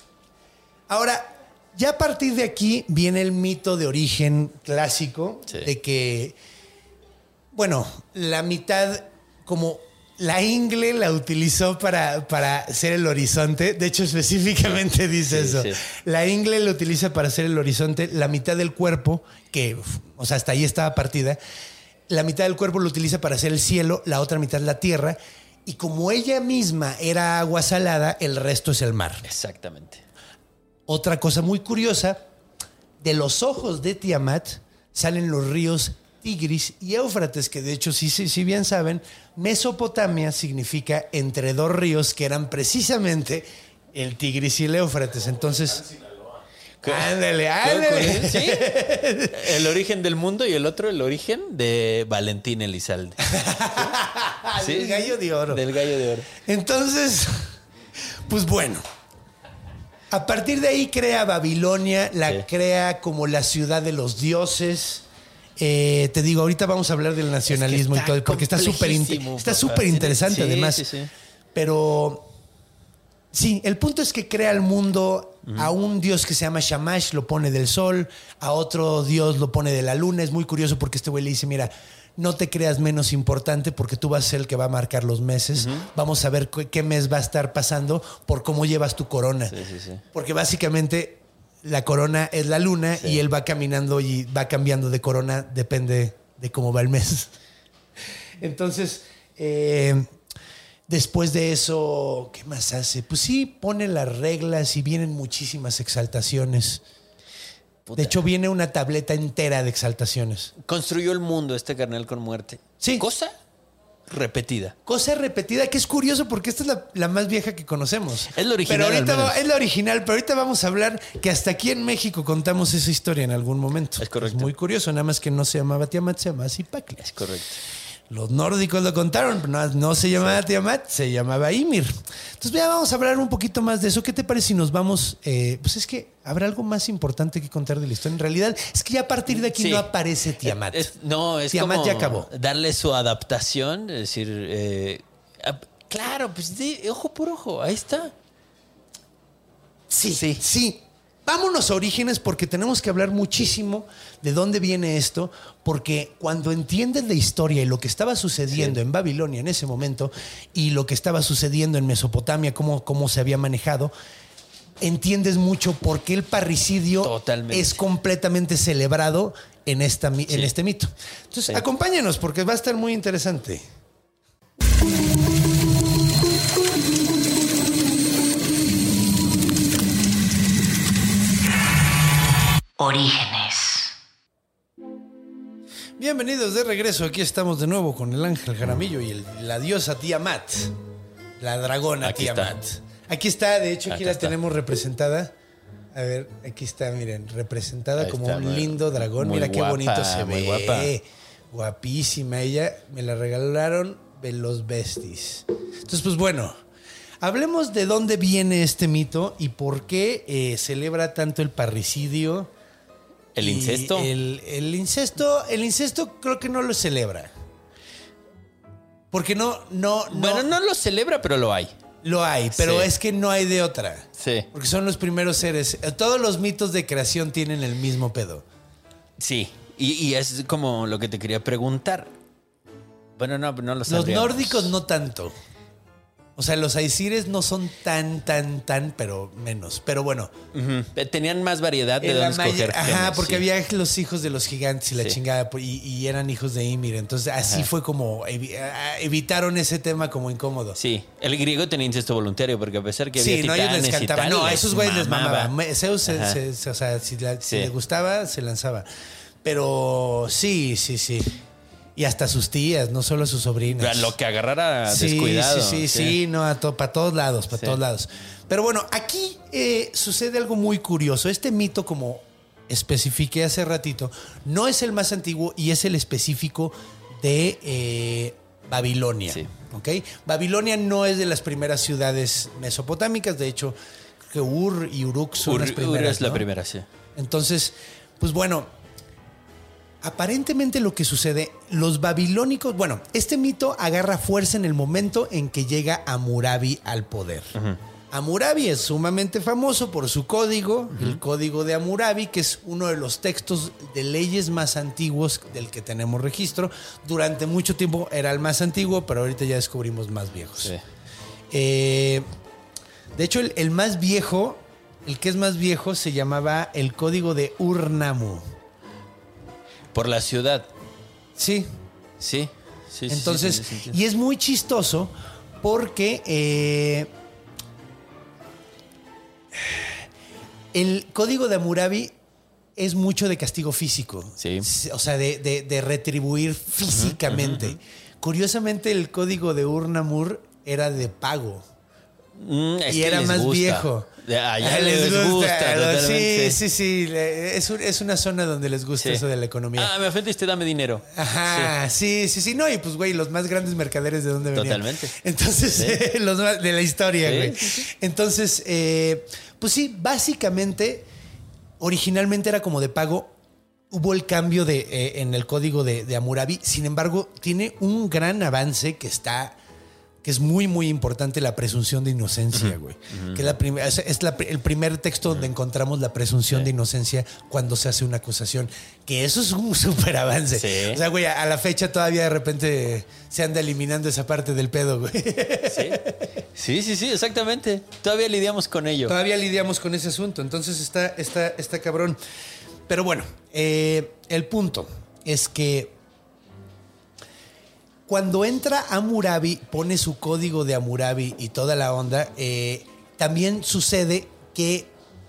Ahora, ya a partir de aquí viene el mito de origen clásico, sí. de que, bueno, la mitad, como la ingle la utilizó para, para hacer el horizonte. De hecho, específicamente dice sí, eso. Sí. La ingle la utiliza para hacer el horizonte. La mitad del cuerpo, que, o sea, hasta ahí estaba partida, la mitad del cuerpo lo utiliza para hacer el cielo, la otra mitad la tierra. Y como ella misma era agua salada, el resto es el mar. Exactamente. Otra cosa muy curiosa, de los ojos de Tiamat salen los ríos Tigris y Éufrates, que de hecho, si sí, sí, sí bien saben, Mesopotamia significa entre dos ríos que eran precisamente el Tigris y el Éufrates. Entonces, ándale, ándale. ¿Sí? El origen del mundo y el otro el origen de Valentín Elizalde. ¿Sí? Del gallo de oro. Del gallo de oro. Entonces, pues bueno. A partir de ahí crea Babilonia, la sí. crea como la ciudad de los dioses. Eh, te digo, ahorita vamos a hablar del nacionalismo es que y todo, porque está súper está súper interesante sí, además. Sí, sí. Pero sí, el punto es que crea el mundo. Uh-huh. A un dios que se llama Shamash lo pone del sol, a otro dios lo pone de la luna. Es muy curioso porque este güey le dice, mira, no te creas menos importante porque tú vas a ser el que va a marcar los meses. Uh-huh. Vamos a ver qué mes va a estar pasando por cómo llevas tu corona. Sí, sí, sí. Porque básicamente la corona es la luna sí. y él va caminando y va cambiando de corona, depende de cómo va el mes. Entonces, eh, después de eso, ¿qué más hace? Pues sí, pone las reglas y vienen muchísimas exaltaciones. Puta. De hecho, viene una tableta entera de exaltaciones. Construyó el mundo este carnal con muerte. Sí. Cosa repetida. Cosa repetida, que es curioso porque esta es la, la más vieja que conocemos. Es la original. Pero ahorita va, es la original, pero ahorita vamos a hablar que hasta aquí en México contamos esa historia en algún momento. Es correcto. Es muy curioso, nada más que no se llamaba Tiamat, se llamaba Zipacli. Es correcto. Los nórdicos lo contaron, pero no, no se llamaba sí. Tiamat, se llamaba Ymir. Entonces ya vamos a hablar un poquito más de eso. ¿Qué te parece si nos vamos? Eh, pues es que habrá algo más importante que contar de la historia. En realidad es que ya a partir de aquí sí. no aparece Tiamat. Es, no, es Tiamat como ya acabó. Darle su adaptación, es decir, eh, claro, pues de ojo por ojo, ahí está. Sí, sí, sí. Vámonos a orígenes porque tenemos que hablar muchísimo de dónde viene esto, porque cuando entiendes la historia y lo que estaba sucediendo sí. en Babilonia en ese momento y lo que estaba sucediendo en Mesopotamia, cómo, cómo se había manejado, entiendes mucho por qué el parricidio Totalmente. es completamente celebrado en, esta, sí. en este mito. Entonces, sí. acompáñanos porque va a estar muy interesante. Orígenes. Bienvenidos de regreso. Aquí estamos de nuevo con el ángel Jaramillo y el, la diosa Tiamat, la dragona aquí Tiamat. Está. Aquí está, de hecho, aquí, aquí la está. tenemos representada. A ver, aquí está, miren, representada Ahí como está, un lindo dragón. Mira guapa, qué bonito se ve. Guapa. Guapísima. Ella me la regalaron de los besties. Entonces, pues bueno, hablemos de dónde viene este mito y por qué eh, celebra tanto el parricidio. ¿El incesto? El, el incesto, el incesto creo que no lo celebra. Porque no, no, no. Bueno, no lo celebra, pero lo hay. Lo hay, pero sí. es que no hay de otra. Sí. Porque son los primeros seres. Todos los mitos de creación tienen el mismo pedo. Sí. Y, y es como lo que te quería preguntar. Bueno, no, no lo sabemos. Los nórdicos no tanto. O sea, los aesires no son tan, tan, tan, pero menos. Pero bueno. Uh-huh. Tenían más variedad de dónde escoger. Ajá, genes, porque sí. había los hijos de los gigantes y la sí. chingada. Y, y eran hijos de Ymir. Entonces, así Ajá. fue como evi- evitaron ese tema como incómodo. Sí. El griego tenía incesto voluntario porque a pesar que había sí, titanes no, ellos les cantaban. No, a esos güeyes les mamaba. Zeus, se, se, se, o sea, si, la, sí. si le gustaba, se lanzaba. Pero sí, sí, sí. Y hasta sus tías, no solo sus sobrinas. Lo que agarrara sí, descuidado. Sí, sí, sí, sí, no, a to, para todos lados, para sí. todos lados. Pero bueno, aquí eh, sucede algo muy curioso. Este mito, como especifiqué hace ratito, no es el más antiguo y es el específico de eh, Babilonia. Sí. ¿Okay? Babilonia no es de las primeras ciudades mesopotámicas. De hecho, creo que Ur y Uruk son Ur, las primeras. Ur es ¿no? la primera, sí. Entonces, pues bueno, Aparentemente lo que sucede, los babilónicos, bueno, este mito agarra fuerza en el momento en que llega Hammurabi al poder. Uh-huh. Hammurabi es sumamente famoso por su código, uh-huh. el Código de Hammurabi, que es uno de los textos de leyes más antiguos del que tenemos registro. Durante mucho tiempo era el más antiguo, pero ahorita ya descubrimos más viejos. Sí. Eh, de hecho, el, el más viejo, el que es más viejo, se llamaba el Código de Ur-Nammu. Por la ciudad. Sí. Sí. sí Entonces, sí, sí, sí, sí. y es muy chistoso porque eh, el Código de Hammurabi es mucho de castigo físico. Sí. O sea, de, de, de retribuir físicamente. Uh-huh, uh-huh. Curiosamente, el Código de Ur-Nammu era de pago. Mm, es y que era les más gusta. viejo. Allá les, les gusta. gusta sí, sí, sí. Es, un, es una zona donde les gusta sí. eso de la economía. Ah, me ofendiste, dame dinero. Ajá, sí, sí, sí. sí. No, y pues, güey, los más grandes mercaderes de dónde venían. Totalmente. Entonces, ¿Sí? eh, los más, de la historia, sí, güey. Sí, sí. Entonces, eh, pues sí, básicamente, originalmente era como de pago. Hubo el cambio de, eh, en el código de, de Hammurabi. Sin embargo, tiene un gran avance que está... que es muy, muy importante, la presunción de inocencia, güey. Uh-huh. Que la prim- es, es la, el primer texto uh-huh. donde encontramos la presunción sí. de inocencia cuando se hace una acusación. Que eso es un súper avance. Sí. O sea, güey, a la fecha todavía de repente se anda eliminando esa parte del pedo, güey. Sí, sí, sí, sí, exactamente. Todavía lidiamos con ello. Todavía lidiamos con ese asunto. Entonces está, está, está cabrón. Pero bueno, eh, el punto es que cuando entra Hammurabi, pone su código de Hammurabi y toda la onda, eh, también sucede que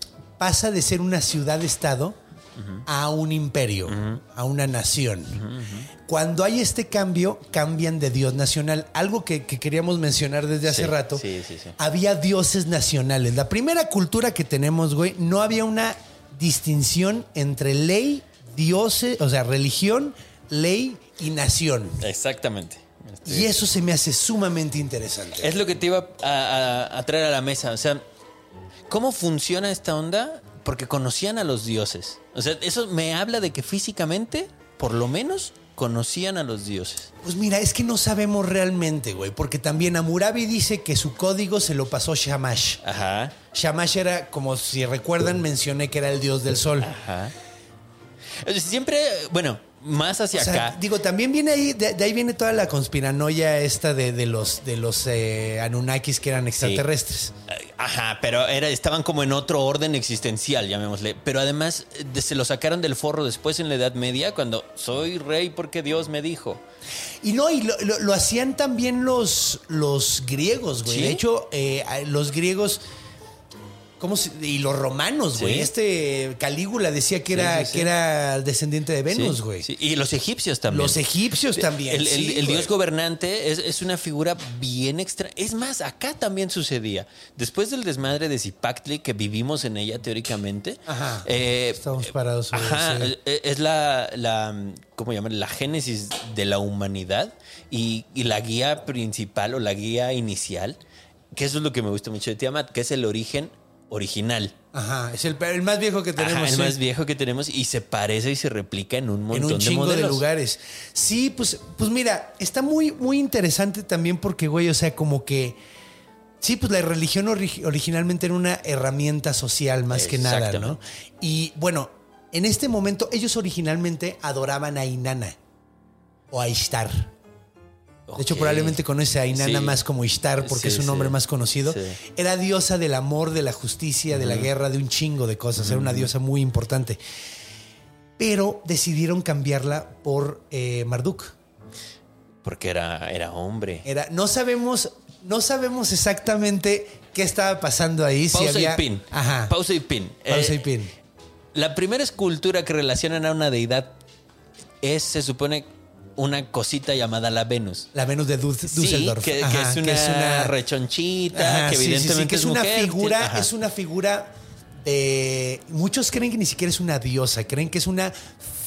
pasa de ser una ciudad-estado uh-huh. a un imperio, uh-huh. a una nación. Uh-huh. Cuando hay este cambio, cambian de dios nacional. Algo que, que queríamos mencionar desde hace sí, rato. Sí, sí, sí. Había dioses nacionales. La primera cultura que tenemos, güey, no había una distinción entre ley, dioses, o sea, religión, ley y nación. Exactamente. Y eso se me hace sumamente interesante. Es lo que te iba a, a, a traer a la mesa. O sea, ¿cómo funciona esta onda? Porque conocían a los dioses. O sea, eso me habla de que físicamente, por lo menos, conocían a los dioses. Pues mira, es que no sabemos realmente, güey. Porque también Hammurabi dice que su código se lo pasó Shamash. Ajá. Shamash era, como si recuerdan, mencioné que era el dios del sol. Ajá. Siempre, bueno... Más hacia o sea, acá. Digo, también viene ahí, de, de ahí viene toda la conspiranoia esta de, de los, de los eh, Anunnakis que eran extraterrestres. Sí. Ajá, pero era, estaban como en otro orden existencial, llamémosle. Pero además de, se lo sacaron del forro después en la Edad Media, cuando soy rey porque Dios me dijo. Y no, y lo, lo, lo hacían también los, los griegos, güey. ¿Sí? De hecho, eh, los griegos... ¿Cómo se, y los romanos, güey. ¿Sí? Este Calígula decía que era, sí, sí, sí. que era descendiente de Venus, güey. Sí, sí. Y los egipcios también. Los egipcios también. El, el, sí, el, el dios gobernante es, es una figura bien extra. Es más, acá también sucedía. Después del desmadre de Zipactli, que vivimos en ella teóricamente. Ajá. Eh, Estamos parados sobre Ajá. Sí. Es la, la, ¿cómo llamar? La génesis de la humanidad y, y la guía principal o la guía inicial. Que eso es lo que me gusta mucho de Tiamat, que es el origen original. Ajá, es el, el más viejo que tenemos. Ajá, el sí. más viejo que tenemos y se parece y se replica en un montón en un chingo de, de lugares. Sí, pues, pues mira, está muy, muy interesante también porque, güey, o sea, como que sí, pues la religión ori- originalmente era una herramienta social más que nada, ¿no? Y bueno, en este momento ellos originalmente adoraban a Inanna o a Ishtar. De hecho, okay. probablemente conoce a Inanna sí. más como Ishtar porque sí, es un nombre sí. más conocido. Sí. Era diosa del amor, de la justicia, de uh-huh. la guerra, de un chingo de cosas. Uh-huh. Era una diosa muy importante. Pero decidieron cambiarla por eh, Marduk. Porque era, era hombre. Era, no sabemos, no sabemos exactamente qué estaba pasando ahí. Pausa si había... y pin. Ajá. Pausa y pin. Pausa eh, y pin. La primera escultura que relacionan a una deidad es, se supone, una cosita llamada la Venus. La Venus de Düsseldorf. Sí, que, ajá, que, es una que es una rechonchita, ajá, que evidentemente sí, sí, sí, que es, es una mujer, figura, sí, es una figura de... Muchos creen que ni siquiera es una diosa, creen que es una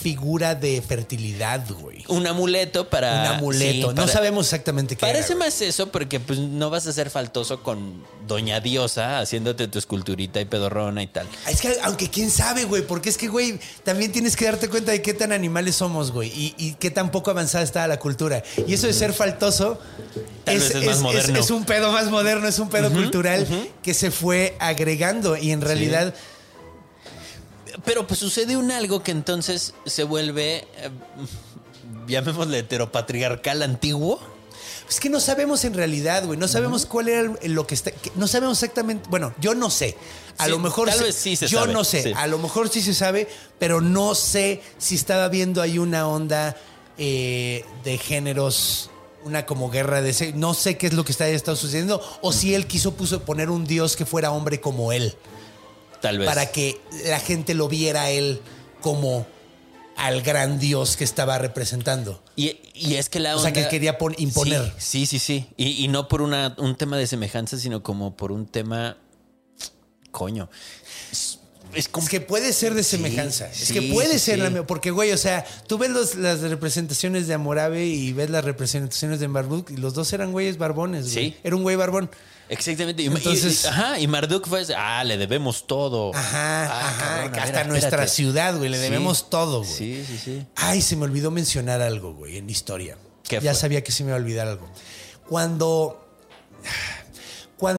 figura de fertilidad, güey. Un amuleto para... Un amuleto. sí, no para- sabemos exactamente qué Parece era, güey. más eso porque pues no vas a ser faltoso con Doña Diosa haciéndote tu esculturita y pedorrona y tal. Es que, aunque quién sabe, güey, porque es que, güey, también tienes que darte cuenta de qué tan animales somos, güey, y, y qué tan poco avanzada está la cultura. Y eso de ser faltoso Tal vez es más moderno. es un pedo más moderno, es un pedo cultural que se fue agregando y en realidad... Pero pues sucede un algo que entonces se vuelve, eh, llamémosle heteropatriarcal antiguo. Es que no sabemos en realidad, güey. No sabemos cuál era el- lo que está. que- No sabemos exactamente. Bueno, yo no sé. A Sí, lo mejor. tal se- vez sí se yo sabe, no sé. sí. A lo mejor sí se sabe, pero no sé si estaba viendo ahí una onda eh, de géneros. Una como guerra de ese. No sé qué es lo que está, está sucediendo. O si él quiso puso poner un dios que fuera hombre como él. Tal vez. Para que la gente lo viera a él como al gran dios que estaba representando. Y, y es que la O onda... sea, que quería pon- imponer. Sí, sí, sí. sí. Y, y no por una, un tema de semejanza, sino como por un tema... Coño. Es, es como... Es que puede ser de Sí, semejanza. es sí, que puede sí, ser, sí. la- porque güey, o sea, tú ves los- las representaciones de Hammurabi y ves las representaciones de Marduk y los dos eran güeyes barbones, güey. Sí. Era un güey barbón. Exactamente. Y, Entonces- y- ajá, y Marduk fue... Ah, le debemos todo. Ajá, Ah, ajá. cabrón, a hasta ver, nuestra espérate. ciudad, güey, le Sí. debemos todo, güey. Sí, sí, sí. Ay, se me olvidó mencionar algo, güey, en historia. ¿Qué ya fue? sabía que se me iba a olvidar algo. Cuando... Cuando...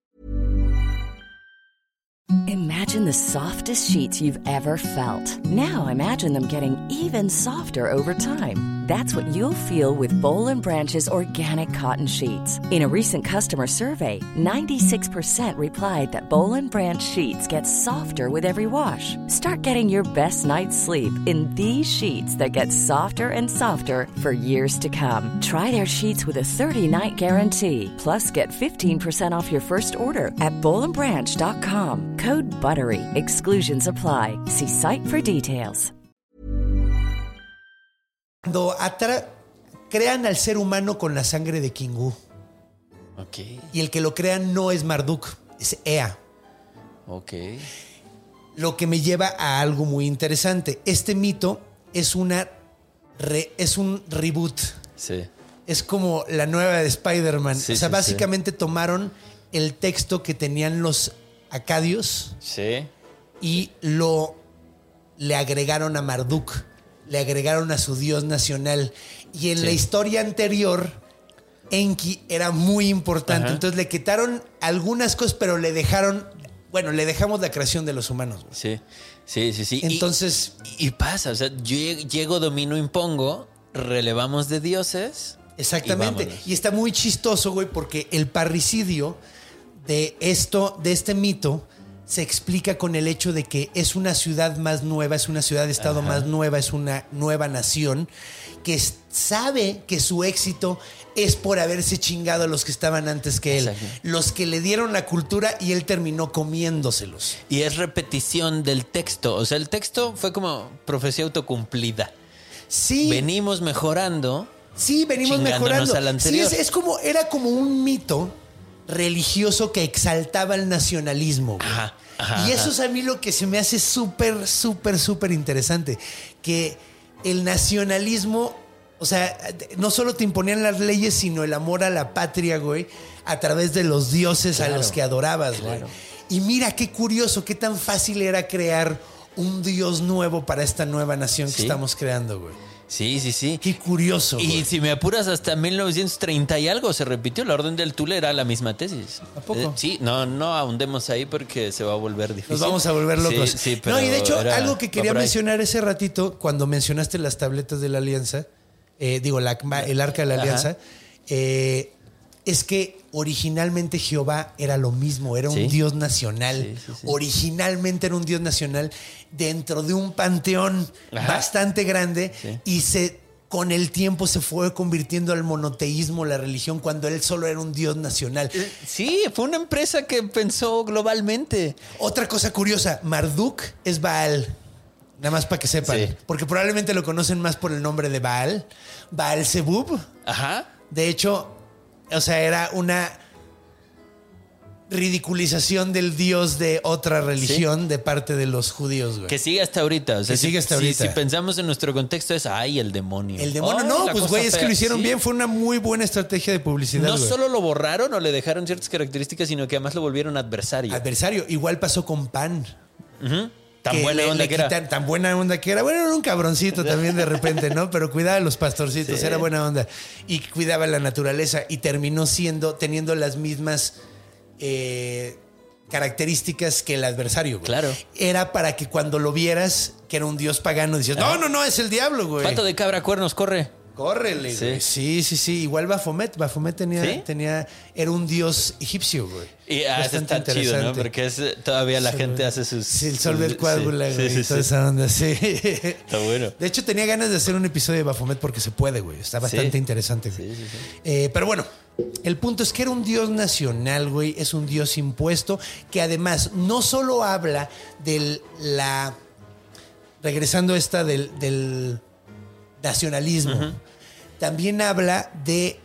Imagine the softest sheets you've ever felt. Now imagine them getting even softer over time. That's what you'll feel with Bowl and Branch's organic cotton sheets. In a recent customer survey, ninety-six percent replied that Bowl and Branch sheets get softer with every wash. Start getting your best night's sleep in these sheets that get softer and softer for years to come. Try their sheets with a thirty-night guarantee. Plus, get fifteen percent off your first order at bowl and branch dot com. Code BUTTERY. Exclusions apply. See site for details. Cuando atra- crean al ser humano con la sangre de Kingu. Ok, Y el que lo crea no es Marduk, es Ea. ok. Lo que me lleva a algo muy interesante. Este mito es una re- es un reboot. Sí. Es como la nueva de Spider-Man. Sí, o sea, sí, básicamente tomaron el texto que tenían los acadios Sí. y lo le agregaron a Marduk, le agregaron a su dios nacional. Y en Sí. la historia anterior, Enki era muy importante. Ajá. Entonces le quitaron algunas cosas, pero le dejaron, bueno, le dejamos la creación de los humanos, güey. Sí, sí, sí, sí. Y- Entonces- Y, y pasa, o sea, yo llego, domino, impongo, relevamos de dioses. Exactamente. Y vámonos. Y, está muy chistoso, güey, porque el parricidio de esto, de este mito, se explica con el hecho de que es una ciudad más nueva, es una ciudad-estado Ajá. más nueva, es una nueva nación que s- sabe que su éxito es por haberse chingado a los que estaban antes que él. Exacto. Los que le dieron la cultura y él terminó comiéndoselos. Y es repetición del texto. O sea, el texto fue como profecía autocumplida. Sí. Venimos mejorando. Sí, venimos chingándonos mejorando. al Sí, anterior. es, es como, era como un mito religioso que exaltaba el nacionalismo, güey. Ajá, ajá, y eso ajá. es a mí lo que se me hace súper, súper, súper interesante. Que el nacionalismo, o sea, no solo te imponían las leyes, sino el amor a la patria, güey, a través de los dioses Claro, a los que adorabas, güey. claro. Y mira qué curioso, qué tan fácil era crear un dios nuevo para esta nueva nación que Sí. estamos creando, güey. Sí, sí, sí. Qué curioso, Y güey. si me apuras, hasta mil novecientos treinta y algo se repitió. La Orden del Tule era la misma tesis. ¿A poco? Eh, sí, no, no ahondemos ahí porque se va a volver difícil. Nos vamos a volver locos. Sí, sí, pero no, y de hecho, era- algo que va quería por ahí. mencionar ese ratito, cuando mencionaste las tabletas de la Alianza, eh, digo, la- el arca de la Ajá. Alianza, eh, es que originalmente Jehová era lo mismo, era un Sí. dios nacional. Sí, sí, sí. Originalmente era un dios nacional dentro de un panteón Ajá. bastante grande Sí. y se... Con el tiempo se fue convirtiendo al monoteísmo, la religión, cuando él solo era un dios nacional. Sí, fue una empresa que pensó globalmente. Otra cosa curiosa, Marduk es Baal. Nada más para que sepan. Sí. Porque probablemente lo conocen más por el nombre de Baal. Baal Zebub. Ajá. De hecho, o sea, era una... ridiculización del dios de otra religión ¿Sí? de parte de los judíos, güey. Que sigue hasta ahorita. O sea, que si, sigue hasta si, ahorita. Si pensamos en nuestro contexto es, ay, el demonio. El demonio, oh, no, pues güey, es que lo hicieron ¿Sí? bien. Fue una muy buena estrategia de publicidad, No güey. solo lo borraron o le dejaron ciertas características, sino que además lo volvieron adversario. Adversario. Igual pasó con Pan. Uh-huh. Tan que buena le, onda le que era. Quitan, tan buena onda que era. Bueno, era un cabroncito también de repente, ¿no? Pero cuidaba a los pastorcitos, sí. Era buena onda. Y cuidaba la naturaleza y terminó siendo, teniendo las mismas eh, características que el adversario, güey. Claro. Era para que cuando lo vieras, que era un dios pagano, decías, no, no, no, es el diablo, güey. Pato de cabra, cuernos, corre. Córrele, sí. güey. Sí, sí, sí. Igual Baphomet. Baphomet tenía, ¿Sí? tenía, era un dios egipcio, güey. Y ah, eso está chido, ¿no? Porque es, todavía la sol, gente hace sus... Sí, el sol del coágula, sí, güey. Sí, sí, toda sí. esa onda, sí. Está bueno. De hecho, tenía ganas de hacer un episodio de Baphomet porque se puede, güey. Está bastante sí. interesante, güey. Sí, sí, sí. Eh, pero bueno, el punto es que era un dios nacional, güey. Es un dios impuesto que además no solo habla de la... Regresando a esta del, del nacionalismo... Uh-huh. También habla de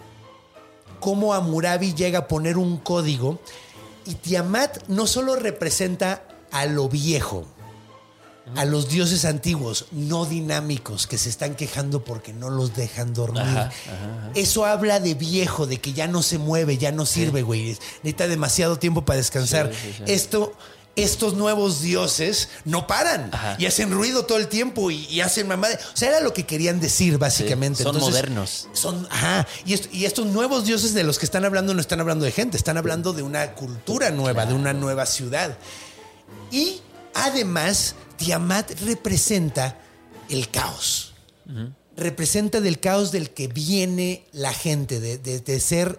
cómo Hammurabi llega a poner un código y Tiamat no solo representa a lo viejo, a los dioses antiguos, no dinámicos, que se están quejando porque no los dejan dormir. Ajá, ajá, ajá. Eso habla de viejo, de que ya no se mueve, ya no sirve, güey. Sí. Necesita demasiado tiempo para descansar. Sí, sí, sí. Esto... Estos nuevos dioses no paran Ajá. y hacen ruido todo el tiempo y, y hacen mamada. O sea, era lo que querían decir, básicamente. Sí, son Entonces, modernos. Son, ajá. Y, esto, y estos nuevos dioses de los que están hablando no están hablando de gente, están hablando de una cultura nueva, claro. de una nueva ciudad. Y además, Tiamat representa el caos. Uh-huh. Representa del caos del que viene la gente, de, de, de ser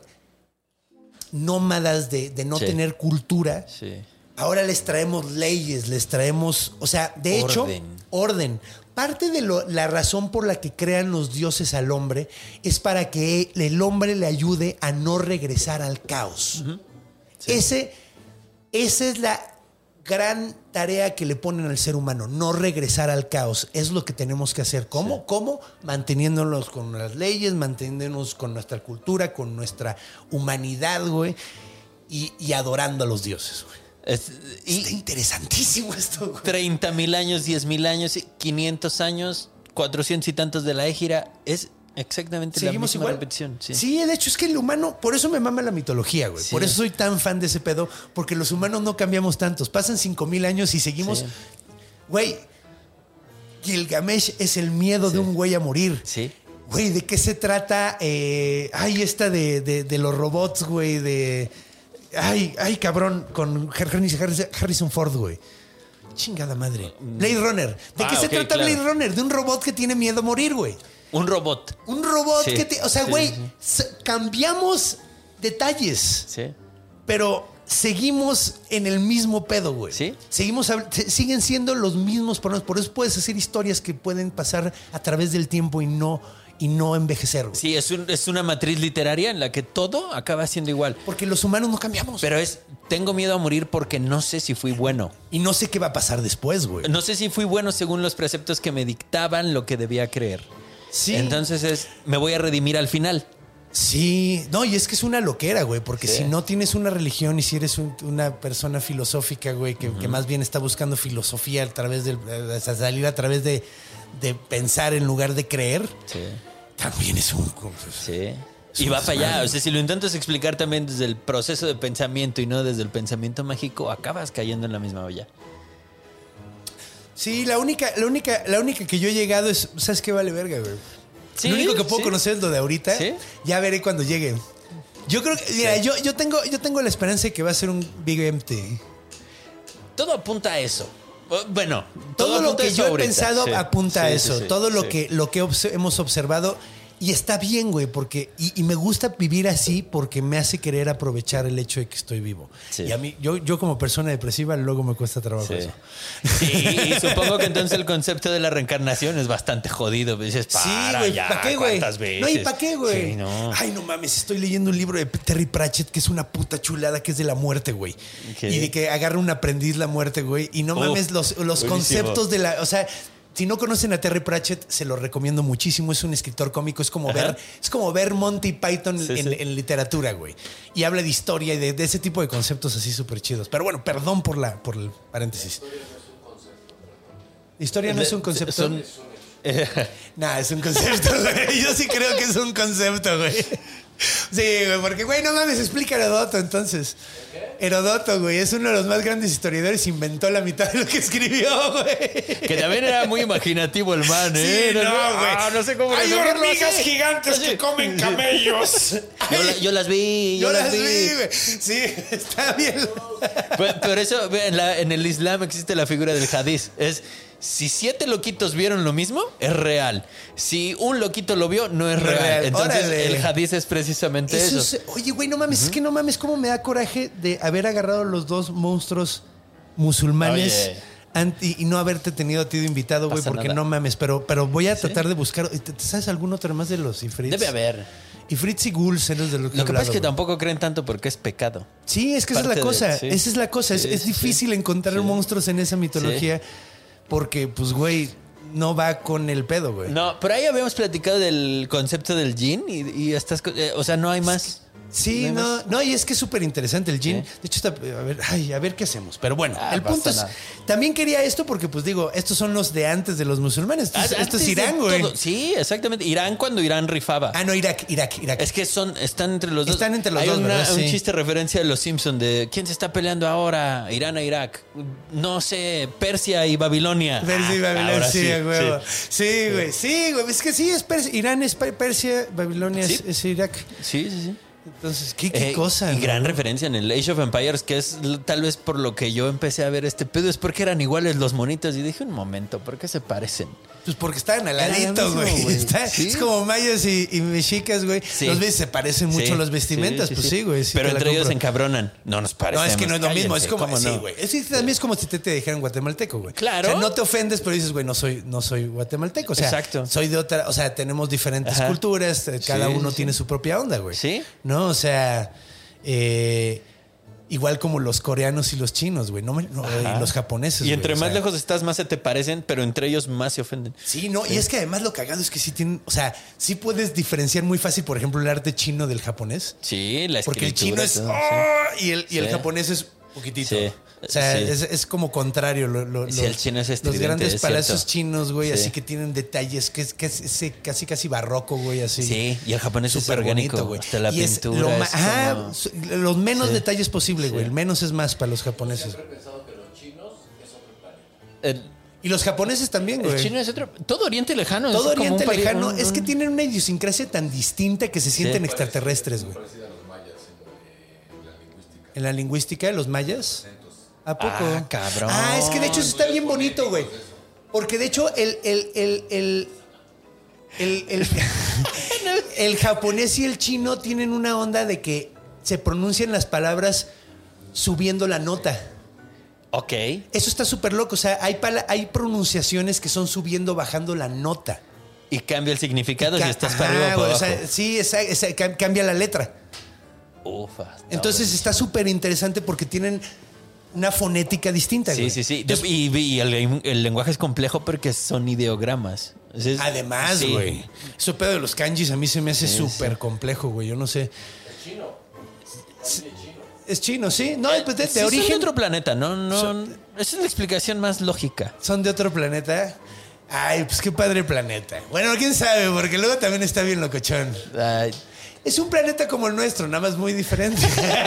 nómadas, de, de no sí. tener cultura. Sí. Ahora les traemos leyes, les traemos... O sea, de hecho, orden. orden. Parte de lo, la razón por la que crean los dioses al hombre es para que el hombre le ayude a no regresar al caos. Uh-huh. Sí. Ese, esa es la gran tarea que le ponen al ser humano, no regresar al caos. Es lo que tenemos que hacer. ¿Cómo? Sí. ¿Cómo? Manteniéndonos con las leyes, manteniéndonos con nuestra cultura, con nuestra humanidad, güey, y, y adorando a los dioses, güey. Es, y Está interesantísimo esto, güey. treinta mil años, diez mil años, quinientos años, cuatrocientos y tantos de la Égira. Es exactamente Seguimos la misma igual. repetición. Sí. sí, de hecho es que el humano, por eso me mama la mitología, güey. Sí. Por eso soy tan fan de ese pedo, porque los humanos no cambiamos tantos. Pasan cinco mil años y seguimos... Güey, sí. Gilgamesh es el miedo sí. de un güey a morir. Sí. Güey, ¿de qué se trata? Eh, ay, esta de, de, de los robots, güey, de... Ay, ay, cabrón, con Harrison Ford, güey. Chingada madre. Blade Runner. ¿De ah, qué se okay, trata claro. Blade Runner? De un robot que tiene miedo a morir, güey. Un robot. Un robot sí, que te... O sea, sí, güey, sí. cambiamos detalles. Sí. Pero seguimos en el mismo pedo, güey. Sí. Seguimos, siguen siendo los mismos problemas. Por eso puedes hacer historias que pueden pasar a través del tiempo y no... y no envejecer, güey. Sí, es, un, es una matriz literaria en la que todo acaba siendo igual. Porque los humanos no cambiamos. Pero es, tengo miedo a morir porque no sé si fui bueno. Y no sé qué va a pasar después, güey. No sé si fui bueno según los preceptos que me dictaban lo que debía creer. Sí. Entonces es, me voy a redimir al final. Sí, no, y es que es una loquera, güey, porque sí. si no tienes una religión y si eres un, una persona filosófica, güey, que, uh-huh. que más bien está buscando filosofía a través de, de salir a través de, de pensar en lugar de creer, sí. también es un... Sí. Es y va para allá, o sea, si lo intentas explicar también desde el proceso de pensamiento y no desde el pensamiento mágico, acabas cayendo en la misma olla. Sí, la única, la única, la única que yo he llegado es, ¿sabes qué vale verga, güey? Sí, lo único que puedo sí. conocer es lo de ahorita. ¿Sí? Ya veré cuando llegue. Yo creo que, mira, sí. yo, yo, tengo, yo tengo la esperanza de que va a ser un Big Empty. Todo apunta a eso. Bueno, todo, todo lo que yo he ahorita. pensado sí. apunta sí, a eso. Sí, sí, todo lo sí. que, lo que obs- hemos observado. Y está bien, güey, porque... Y, y me gusta vivir así porque me hace querer aprovechar el hecho de que estoy vivo. Sí. Y a mí, yo, yo como persona depresiva, luego me cuesta trabajo sí. eso. Sí, y supongo que entonces el concepto de la reencarnación es bastante jodido. Dices, para sí, güey, ya, ¿para qué, güey? ¿cuántas veces? No, ¿y para qué, güey? Sí, no. Ay, no mames, estoy leyendo un libro de Terry Pratchett que es una puta chulada, que es de la muerte, güey. Okay. Y de que agarra un aprendiz la muerte, güey. Y no Uf, mames los, los conceptos de la... O sea... Si no conocen a Terry Pratchett, se lo recomiendo muchísimo. Es un escritor cómico. Es como, ver, es como ver Monty Python Sí, en, sí. en literatura, güey. Y habla de historia y de, de ese tipo de conceptos así súper chidos. Pero bueno, perdón por, la, por el paréntesis. Historia no es un concepto. Son- Nah, es un concepto, güey. Yo sí creo que es un concepto, güey. Sí, güey, porque, güey, no mames, explica Herodoto, entonces. Herodoto, güey, es uno de los más grandes historiadores. Inventó la mitad de lo que escribió, güey. Que también era muy imaginativo el man, ¿eh? Sí, no, güey. Ah, no sé cómo Hay resumirlo hormigas así. gigantes que comen camellos. Yo, la- yo las vi, yo, Yo las vi, güey. Sí, está bien. Por, por eso ve, en, la- en el Islam existe la figura del hadiz. Es si siete loquitos vieron lo mismo, es real. Si un loquito lo vio, no es No es real. real. Entonces Órale. el hadiz es precisamente eso. Eso es- oye, güey, no mames, es que no mames, cómo me da coraje de haber agarrado los dos monstruos musulmanes. Oye. anti- y no haberte tenido a ti de invitado, güey, Pasa porque nada. no mames, pero, pero voy a tratar de buscar. ¿Te, te sabes algún otro más de los Ifrits? Debe haber. Ifrits y Ghouls eres de lo que he Lo que pasa es que hablado, güey. tampoco creen tanto porque es pecado. Sí, es que esa es parte la de- cosa. sí. Esa es la cosa. Es, Sí, es sí, difícil sí. encontrar Sí. monstruos en esa mitología porque, pues, güey, no va con el pedo, güey. No, pero ahí habíamos platicado del concepto del jin y, y estas cosas. O sea, no hay más. Sí, No hay no, más. no, y es que es súper interesante el gin. Sí. De hecho, está, a ver, ay, a ver qué hacemos. Pero bueno, Ah, el punto pasa es, nada. también quería esto porque, pues digo, estos son los de antes de los musulmanes. Esto, es- Ah, esto es antes de Irán, güey. todo. Sí, exactamente. Irán cuando Irán rifaba. Ah, no, Irak, Irak, Irak. Es que son, están entre los dos. Están entre los Hay dos, una- ¿verdad? un Sí. chiste referencia de los Simpsons de ¿quién se está peleando ahora? Irán o Irak. No sé, Persia y Babilonia. Persia y Ah, Babilonia, ahora sí, a huevo. sí. Sí, güey, sí, güey. Es que sí, es Persia. Irán es Per- Persia, Babilonia es, Sí. es Irak. Sí, sí, sí. Entonces, qué, qué Eh, cosa. Y ¿no? gran referencia en el Age of Empires, que es l- tal vez por lo que yo empecé a ver este pedo, es porque eran iguales los monitos. Y dije, un momento, ¿por qué se parecen? Pues porque estaban al Era ladito, lo mismo, güey. güey. Está- Sí. Es como mayas y, y mexicas, güey. Sí. Los ves, se parecen mucho Sí, las vestimentas. sí, pues sí, güey. sí Pero te la entre ellos se compro. encabronan. No nos parece. No, es que no es lo mismo. Es como, sí, güey. Es, también es como si te, te dijeran guatemalteco, güey. Claro. O sea, no te ofendes, pero dices, güey, no soy, no soy guatemalteco. O sea, Exacto. soy de otra, o sea, tenemos diferentes Ajá. culturas, eh, cada Sí, uno sí, tiene sí. su propia onda, güey. Sí. No, o sea, eh, igual como los coreanos y los chinos, güey. No, me- no, y los japoneses. Y güey, entre o más sea. lejos estás, más se te parecen, pero entre ellos más se ofenden. Sí, no, y es que además lo cagado es que sí tienen, o sea, sí puedes diferenciar muy fácil, por ejemplo, el arte chino del japonés. Sí, la Porque el chino escritura, es todo, sí. ¡oh! y, el, y el Sí. japonés es poquitito. Sí. O sea, Sí. es, es como contrario. Lo, lo- Sí, los, el chino es los estridente, grandes es palacios cierto. chinos, güey, Sí. así que tienen detalles que es, que es ese casi casi barroco, güey, así. Sí, y el japonés es súper bonito, orgánico, güey. hasta la Y es pintura lo es ma- ajá, como- su- los menos Sí. detalles posible, güey. Sí. El menos es más para los japoneses. El, Y los japoneses también, güey. el chino es otro. Todo Oriente Lejano. Todo es como Oriente un país- Lejano un- es que un- tienen una idiosincrasia tan distinta que se sienten extraterrestres, güey. En la lingüística de los mayas. ¿A poco? Ah, cabrón. Ah, es que de hecho eso está bien bonito, güey. Porque de hecho el, el, el, el, el, el, el japonés y el chino tienen una onda de que se pronuncian las palabras subiendo la nota. Ok. Eso está súper loco. O sea, hay, pala- hay pronunciaciones que son subiendo, bajando la nota. Y cambia el significado Ca- si estás para Ajá, arriba o para güey, o abajo. sea, sí, esa- esa- cam- cambia la letra. Ufa. no, Entonces está súper interesante porque tienen una fonética distinta, Sí, güey. sí, sí. Entonces, y y el, el lenguaje es complejo porque son ideogramas. Entonces, además, sí. güey. Eso pedo de los kanjis a mí se me hace Sí, súper sí. complejo, güey. Yo no sé. Es chino. Es chino, sí. No, pues de, de Sí, son origen de otro planeta, ¿no? no Son- Esa es la explicación más lógica. son de otro planeta. Ay, pues qué padre planeta. Bueno, quién sabe, porque luego también está bien locochón. Ay, Es un planeta como el nuestro, nada más muy diferente.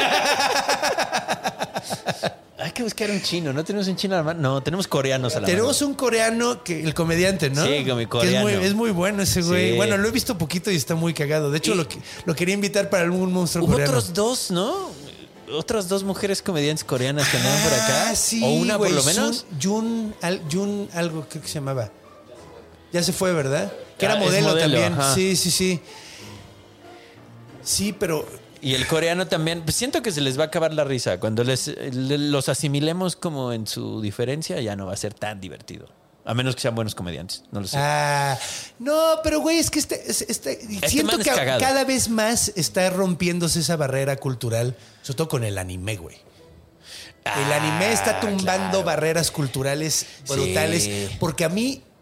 hay que buscar un chino. ¿No tenemos un chino a la mano? No, tenemos coreanos a la Tenemos mano. un coreano, que el comediante, ¿no? Sí, como mi Que es, muy, coreano. es muy bueno ese güey. Sí. Bueno, lo he visto poquito y está muy cagado. De hecho, Y- lo, que- lo quería invitar para algún monstruo Hubo coreano. otros dos, ¿no? Otras dos mujeres comediantes coreanas que andaban por acá. Ah, sí, o una güey, por lo menos. Sun- Jun, al- Jun, algo creo que se llamaba. Ya se fue, ¿verdad? Que Ah, era es modelo, modelo, también. ajá. Sí, sí, sí. Sí, pero Y el coreano también. Pues siento que se les va a acabar la risa. Cuando les, le- los asimilemos como en su diferencia, ya no va a ser tan divertido. A menos que sean buenos comediantes. No lo sé. Ah, no, pero güey, es que este, es- este- siento man es que cagado. cada vez más está rompiéndose esa barrera cultural, sobre todo con el anime, güey. El Ah, anime está tumbando claro. barreras culturales brutales. Sí. Porque a mí,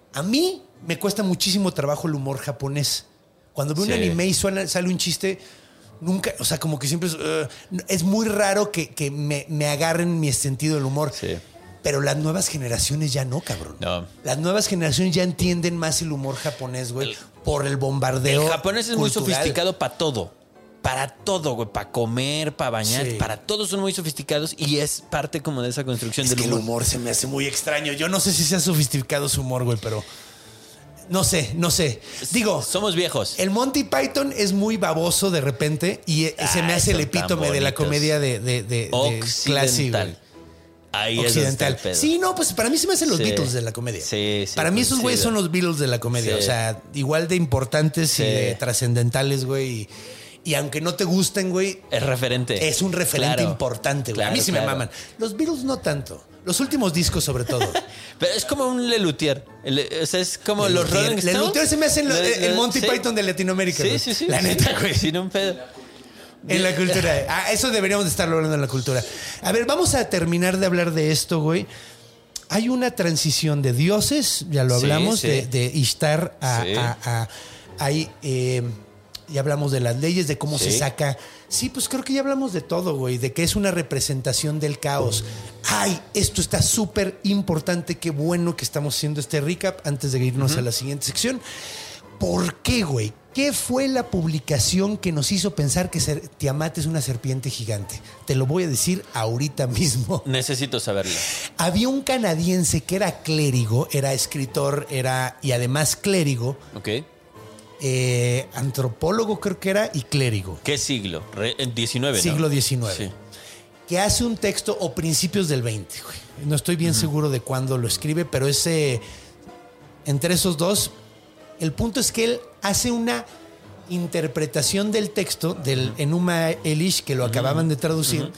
A mí me cuesta muchísimo trabajo el humor japonés. Cuando veo Sí. un anime y suena, sale un chiste, nunca, o sea, como que siempre es, uh, es muy raro que, que me, me agarren mi sentido del humor. Sí. Pero las nuevas generaciones ya no, cabrón. No. Las nuevas generaciones ya entienden más el humor japonés, güey, por el bombardeo. El japonés es muy cultural. sofisticado para todo. Para todo, güey. Para comer, para bañar. Sí. Para todos son muy sofisticados y es parte como de esa construcción Es del que el humor. humor se me hace muy extraño. Yo no sé si sea sofisticado su humor, güey, pero no sé, no sé. Digo, Somos viejos. el Monty Python es muy baboso de repente y eh, se me Ay, hace el son tan epítome de la bonitos. comedia de, de, de, de clase, güey. Occidental. Ahí es donde está el Occidental. pedo. Sí, no, pues para mí se me hacen los Sí. Beatles de la comedia. Sí, sí, Para mí esos güeyes coincido. son los Beatles de la comedia. Sí. O sea, igual de importantes Sí. y de trascendentales, güey. Y, y aunque no te gusten, güey, Es referente. es un referente Claro. importante, güey. A Claro, mí sí claro. me maman. Los Beatles no tanto. Los últimos discos, sobre todo. Pero es como un Lelutier. El- o sea, es como los Lelutier. Rolling Stones. Lelutier se me hace el, Le- el le- Monty sí. Python de Latinoamérica. Sí, güey. sí, sí. La sí. neta, güey. Sin un pedo. En la cultura. Ah, eso deberíamos de estarlo hablando en la cultura. A ver, vamos a terminar de hablar de esto, güey. Hay una transición de dioses, ya lo Sí, hablamos, sí. De, de Ishtar a... Sí. a- a- hay, eh, ya hablamos de las leyes, de cómo Sí. se saca... Sí, pues creo que ya hablamos de todo, güey, de que es una representación del caos. Ay, esto está súper importante, qué bueno que estamos haciendo este recap antes de irnos a la siguiente sección. ¿Por qué, güey? ¿Qué fue la publicación que nos hizo pensar que ser- Tiamat es una serpiente gigante? Te lo voy a decir ahorita mismo. Necesito saberlo. Había un canadiense que era clérigo, era escritor, era y además clérigo, ¿Ok? eh, antropólogo creo que era y clérigo, ¿Qué siglo? Re- en diecinueve, ¿no? siglo diecinueve, Sí. que hace un texto o principios del veinte, güey. No estoy bien seguro de cuándo lo escribe, pero ese entre esos dos, el punto es que él hace una interpretación del texto del Enuma Elish, que lo acababan de traducir,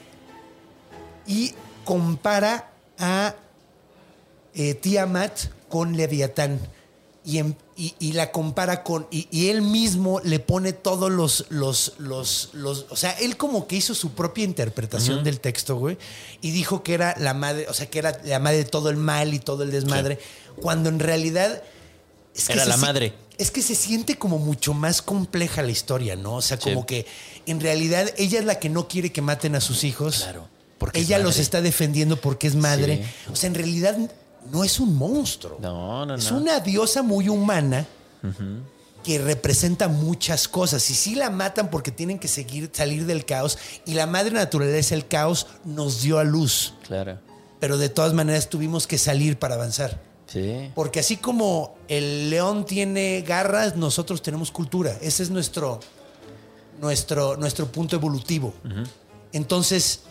y compara a eh, Tiamat con Leviatán. Y, en- y- y la compara con. Y, y él mismo le pone todos los, los, los, los. O sea, él como que hizo su propia interpretación del texto, güey. Y dijo que era la madre. O sea, que era la madre de todo el mal y todo el desmadre. Cuando en realidad. Es Era se la si- madre. Es que se siente como mucho más compleja la historia, ¿no? O sea, como Sí. que en realidad ella es la que no quiere que maten a sus hijos. Claro, porque es ella los madre. está defendiendo porque es madre. Sí. O sea, en realidad no es un monstruo. No, no, Es no. una diosa muy humana que representa muchas cosas. Y sí la matan porque tienen que seguir, salir del caos. Y la madre naturaleza, el caos, nos dio a luz. Claro. Pero de todas maneras tuvimos que salir para avanzar. Sí. Porque así como el león tiene garras, nosotros tenemos cultura. Ese es nuestro, nuestro, nuestro punto evolutivo. Entonces,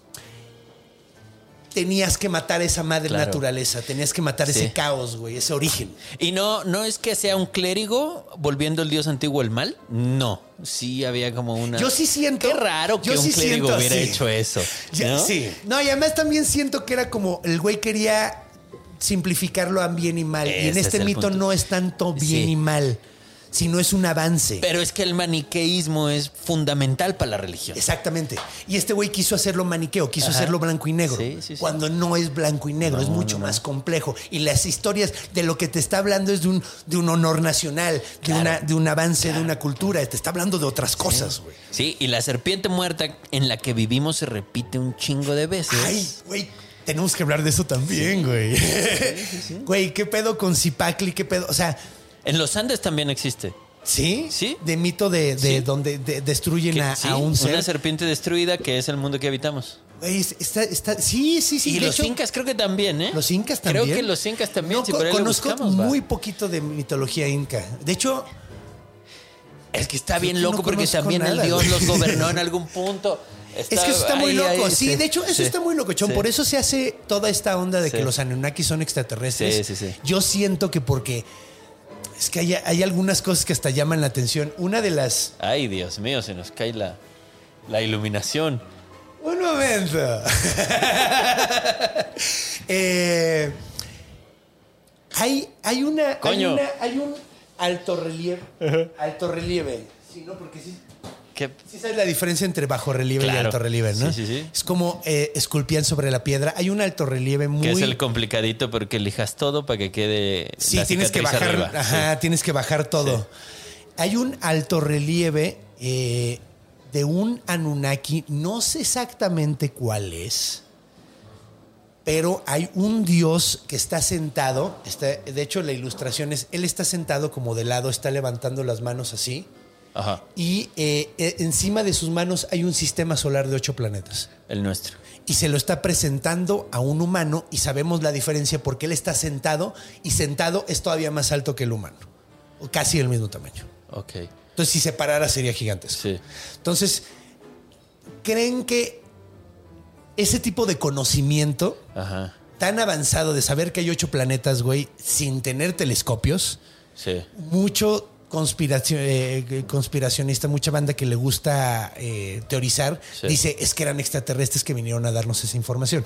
tenías que matar esa madre Claro. naturaleza, tenías que matar Sí. ese caos, güey, ese origen. Y no, no es que sea un clérigo volviendo el dios antiguo el mal. No. Sí había como una. Yo sí siento. Qué raro que yo un sí clérigo siento hubiera así. hecho eso. Ya, ¿no? Sí. No, y además también siento que era como el güey quería simplificarlo a bien y mal. y en Ese este es el mito punto. no es tanto bien Sí. y mal, sino es un avance. Pero es que el maniqueísmo es fundamental para la religión. Exactamente. Y este güey quiso hacerlo maniqueo, quiso Ajá. hacerlo blanco y negro. Sí, sí, sí. Cuando no es blanco y negro, No, es mucho no, no. más complejo. Y las historias de lo que te está hablando es de un, de un honor nacional, de, Claro. una, de un avance de una cultura. Te está hablando de otras cosas, güey. Sí, y la serpiente muerta en la que vivimos se repite un chingo de veces. Ay, güey. Tenemos que hablar de eso también, güey. Güey, ¿qué pedo con Zipacli? ¿Qué pedo? O sea, En los Andes también existe. ¿sí? Sí. De mito de, de Sí. donde de- destruyen Que- a, sí, a un ser. Una serpiente destruida que es el mundo que habitamos. Güey, está, está, sí, sí, sí. y de los hecho, incas creo que también, ¿eh? Los incas también. Creo que los incas también. No, si co- por ahí lo conozco buscamos, va. muy poquito de mitología inca. De hecho, Es que está Creo bien que loco no porque conozco también el nada, dios güey. los gobernó en algún punto. es que eso está muy ahí, loco. ahí, sí, de hecho, eso sí. está muy loco, Chon. Sí. Por eso se hace toda esta onda de Sí. que los Anunnaki son extraterrestres. Sí, sí, sí. Yo siento que porque es que hay, hay algunas cosas que hasta llaman la atención. Una de las. Ay, Dios mío, se nos cae la, la iluminación. Un momento. Eh, hay, hay una. Hay, Coño. una- hay un alto relieve. Alto relieve. Sí, no, porque sí. ¿Qué? Sí, sabes la diferencia entre bajo relieve Claro. y alto relieve, ¿no? Sí, sí, sí. Es como eh, esculpían sobre la piedra. Hay un alto relieve muy... Que es el complicadito porque elijas todo para que quede Sí, la tienes que cicatriz bajar, arriba. ajá, Sí. tienes que bajar todo. Sí. Hay un alto relieve eh, de un Anunnaki, no sé exactamente cuál es, pero hay un dios que está sentado, está, de hecho la ilustración es, él está sentado como de lado, está levantando las manos así, Ajá, y eh, eh, encima de sus manos hay un sistema solar de ocho planetas. el nuestro. Y se lo está presentando a un humano y sabemos la diferencia porque él está sentado y sentado es todavía más alto que el humano. O casi el mismo tamaño. Ok, Entonces, si se parara sería gigantesco. sí. Entonces, ¿creen que ese tipo de conocimiento Ajá, tan avanzado de saber que hay ocho planetas, güey, sin tener telescopios, sí. mucho conspiración, eh, conspiracionista, mucha banda que le gusta eh, teorizar, Sí. dice es que eran extraterrestres que vinieron a darnos esa información?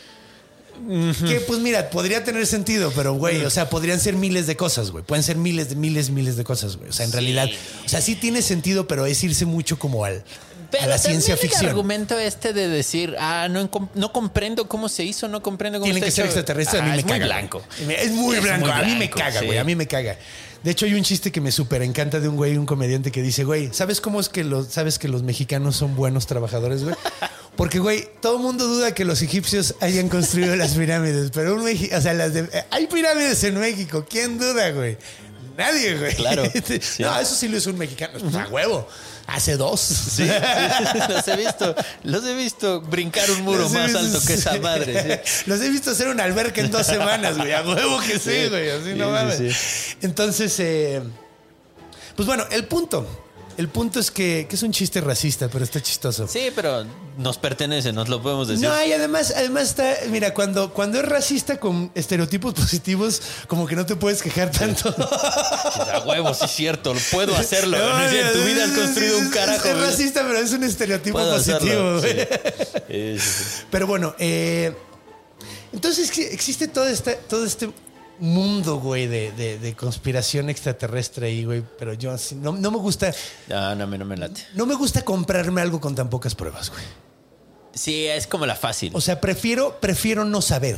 Que pues mira, podría tener sentido, pero güey, o sea, podrían ser miles de cosas, güey. Pueden ser miles de miles, miles de cosas, güey. O sea, en Sí. realidad, o sea, sí tiene sentido, pero es irse mucho como al, Pero a la también ciencia el ficción. argumento este de decir, ah, no, encom- no comprendo cómo se hizo, no comprendo cómo Tienen se que ser hizo. extraterrestres, a mí Ah, me es muy caga. blanco. güey. Es muy Es blanco. muy A mí me blanco, caga, sí. güey. A mí me caga. De hecho, hay un chiste que me súper encanta de un güey, un comediante que dice, güey, ¿sabes cómo es que los, sabes que los mexicanos son buenos trabajadores, güey? Porque, güey, todo el mundo duda que los egipcios hayan construido las pirámides, pero un Mexi- o sea, las de, hay pirámides en México. ¿Quién duda, güey? Nadie, güey. Claro, sí. No, eso sí lo hizo un mexicano. Pues, a huevo. Hace dos. Sí, sí, los he visto, los he visto brincar un muro Los he más visto- alto que esa madre. Sí. Los he visto hacer una alberca en dos semanas, güey. A huevo que sí, Sí. güey. Así Sí, no sí, mames. sí. Entonces, eh, pues bueno, el punto. El punto es que, que es un chiste racista, pero está chistoso. Sí, pero nos pertenece, nos lo podemos decir. No, y además, además está, mira, cuando, cuando es racista con estereotipos positivos, como que no te puedes quejar tanto. A huevo, sí es cierto, puedo hacerlo. No, No, mira, en tu vida has es- construido es- un carajo. Es güey. racista, pero es un estereotipo Puedo positivo, hacerlo. güey. Sí. Sí, sí, sí. Pero bueno, eh, entonces que existe todo este, todo este mundo, güey, de, de- de conspiración extraterrestre ahí, güey. Pero yo así, no, no me gusta, No, no, me- no me late. no me gusta comprarme algo con tan pocas pruebas, güey. Sí, es como la fácil. O sea, prefiero, prefiero no saber.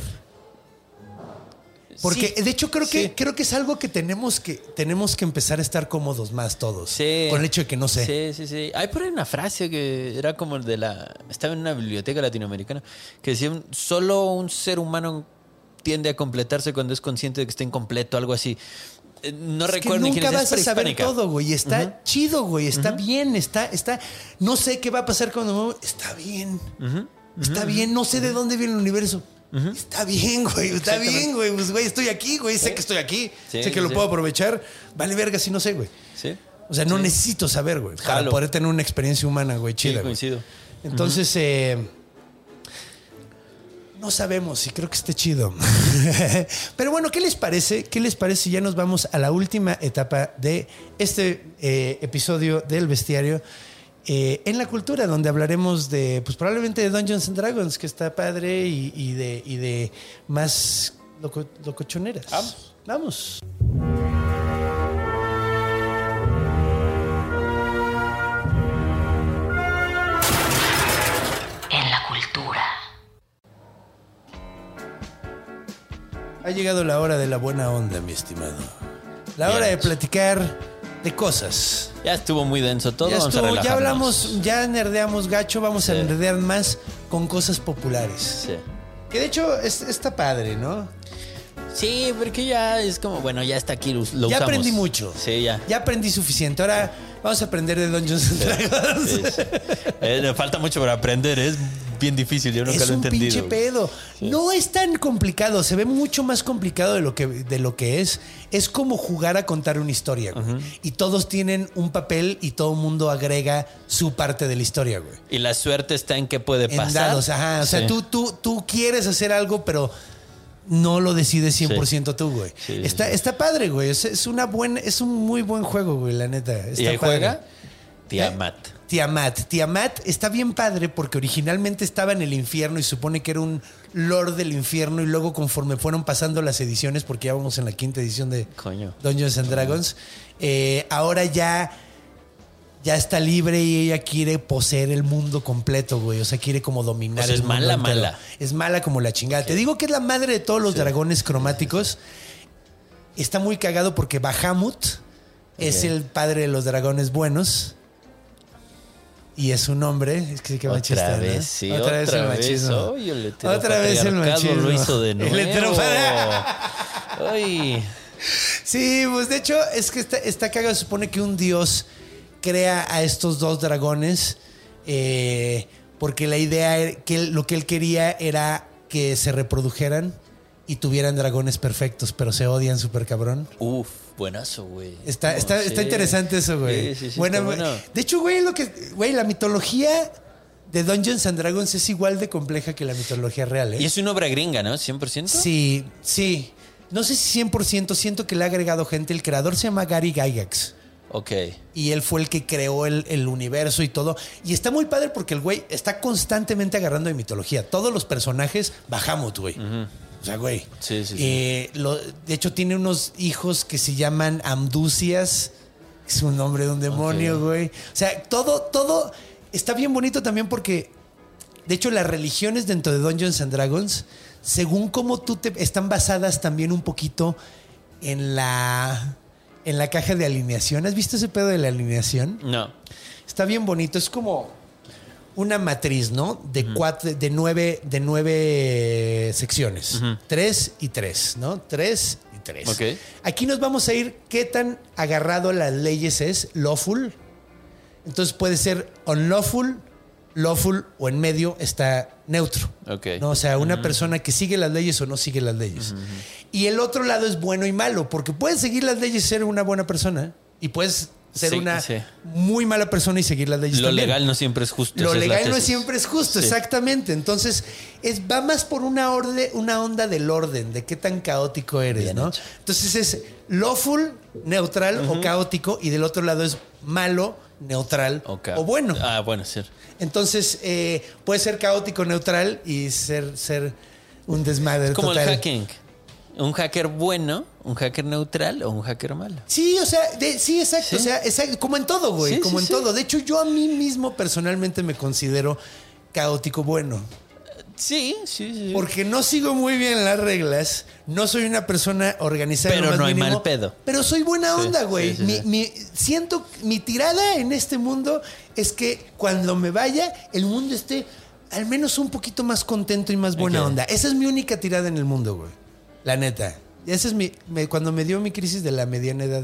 Porque Sí, de hecho creo que sí. creo que es algo que tenemos que tenemos que empezar a estar cómodos más todos. Sí. Con el hecho de que no sé. Sí, sí, sí. Hay por ahí una frase que era como de la... Estaba en una biblioteca latinoamericana que decía, un- solo un ser humano tiende a completarse cuando es consciente de que está incompleto, algo así. Eh, No Es que recuerdo ni quién nunca es, vas es a saber prehispánica. todo, güey. Está chido, güey. Está bien, está, está. No sé qué va a pasar cuando me... Está bien. Está bien. No sé de dónde viene el universo. Está bien, güey. Está Exactamente. bien, güey. Pues, güey, estoy aquí, güey. Sé que estoy aquí. Sí, sé que sí, lo sí. puedo aprovechar. Vale, verga, si no sé, güey. Sí. O sea, no Sí. necesito saber, güey. Para Jalo. poder tener una experiencia humana, güey. Sí, Chida, güey. coincido. Entonces, eh, no sabemos y creo que esté chido. Pero bueno, ¿qué les parece? ¿Qué les parece si ya nos vamos a la última etapa de este eh, episodio del Bestiario eh, en la cultura, donde hablaremos de, pues probablemente de Dungeons and Dragons, que está padre, y, y de, y de más loco, locochoneras. Vamos. Vamos. En la cultura. Ha llegado la hora de la buena onda, mi estimado. La Bien hora de hecho. platicar de cosas. Ya estuvo muy denso todo. Ya, vamos a estuvo, ya relajarnos. hablamos, ya nerdeamos gacho, vamos a Sí. nerdear más con cosas populares. Sí. Que de hecho es- está padre, ¿no? Sí, porque ya es como, bueno, ya está aquí, lo, lo Ya usamos. aprendí mucho. Sí, ya. Ya aprendí suficiente. Ahora vamos a aprender de Dungeons and Dragons. Sí, sí. Eh, me falta mucho para aprender, es bien difícil, yo nunca Es lo he un entendido. pinche pedo. No es tan complicado, se ve mucho más complicado de lo que, de lo que es. Es como jugar a contar una historia, güey. Y todos tienen un papel y todo el mundo agrega su parte de la historia, güey. Y la suerte está en qué puede En pasar. dados, ajá. O sea, Sí. tú, tú, tú quieres hacer algo, pero no lo decides cien por ciento tú, güey. Sí, sí, está, sí. está padre, güey. Es, es una buena, es un muy buen juego, güey, la neta. Está ¿Y ahí padre. juega? Tiamat. Tiamat. Tiamat está bien padre porque originalmente estaba en el infierno y supone que era un lord del infierno, y luego conforme fueron pasando las ediciones, porque ya vamos en la quinta edición de Coño. Dungeons and Dragons, eh, ahora ya ya está libre y ella quiere poseer el mundo completo, güey. O sea, quiere como dominar O sea, el es mundo mala, entero. mala. Es mala como la chingada. Te digo que es la madre de todos los Sí. dragones cromáticos. Está muy cagado porque Bahamut es Ok. el padre de los dragones buenos. Y es un hombre. Es que qué Otra machista, ¿no? vez, sí. Otra vez el machismo. Oye, el Otra vez el heteropatriarcado machismo. lo hizo de nuevo. El heteropa- Ay, Sí, pues de hecho es que está, está cagado. Se supone que un dios crea a estos dos dragones eh, porque la idea era que él- lo que él quería era que se reprodujeran y tuvieran dragones perfectos, pero se odian súper cabrón. uf, buenazo, güey. Está, No, está, sí. está interesante eso, güey. Sí, sí, sí, Buena- está bueno. De hecho, güey, lo que, güey, la mitología de Dungeons and Dragons es igual de compleja que la mitología real, ¿eh? Y es una obra gringa, ¿no? ¿cien por ciento? Sí, sí. No sé si cien por ciento, siento que le ha agregado gente. El creador se llama Gary Gygax. Ok. Y él fue el que creó el, el universo y todo. Y está muy padre porque el güey está constantemente agarrando de mitología. Todos los personajes, Bahamut, güey. O sea, güey. Sí, sí, sí. Eh, lo- de hecho, tiene unos hijos que se llaman Amducias. Es un nombre de un demonio, Ok. güey. O sea, todo, todo está bien bonito también porque, de hecho, las religiones dentro de Dungeons and Dragons, según cómo tú te... están basadas también un poquito en la... en la caja de alineación. ¿Has visto ese pedo de la alineación? No. Está bien bonito. Es como una matriz, ¿no? De cuatro, de nueve, de nueve secciones. Tres y tres, ¿no? Tres y tres. Ok. Aquí nos vamos a ir qué tan agarrado a las leyes es lawful. Entonces puede ser unlawful, lawful o en medio está neutro. Ok. ¿No? O sea, una persona que sigue las leyes o no sigue las leyes. Y el otro lado es bueno y malo, porque puedes seguir las leyes y ser una buena persona y puedes ser Sí, una sí. muy mala persona y seguir las leyes Lo también. legal no siempre es justo. Lo esa es la legal no tesis. siempre es justo, Sí. exactamente. Entonces, es, va más por una, orde, una onda del orden, de qué tan caótico eres, Bien ¿no? hecho. Entonces es lawful, neutral o caótico, y del otro lado es malo, neutral Ok. o bueno. Ah, bueno, sí. Entonces, eh, puede ser caótico, neutral y ser, ser un desmadre Es como total. el hacking. Un hacker bueno, un hacker neutral o un hacker malo. Sí, o sea, de- sí, exacto. Sí. O sea, exacto, como en todo, güey. Sí, como sí, en sí. todo. De hecho, yo a mí mismo personalmente me considero caótico bueno. Sí, sí, sí. Porque no sigo muy bien las reglas. No soy una persona organizada. en lo Pero más no hay mínimo, mal pedo. Pero soy buena Sí, onda, güey. sí, sí, mi, sí. mi- siento, mi tirada en este mundo es que cuando me vaya, el mundo esté al menos un poquito más contento y más buena Ok. onda. Esa es mi única tirada en el mundo, güey. La neta. Esa es mi. me- cuando me dio mi crisis de la mediana edad,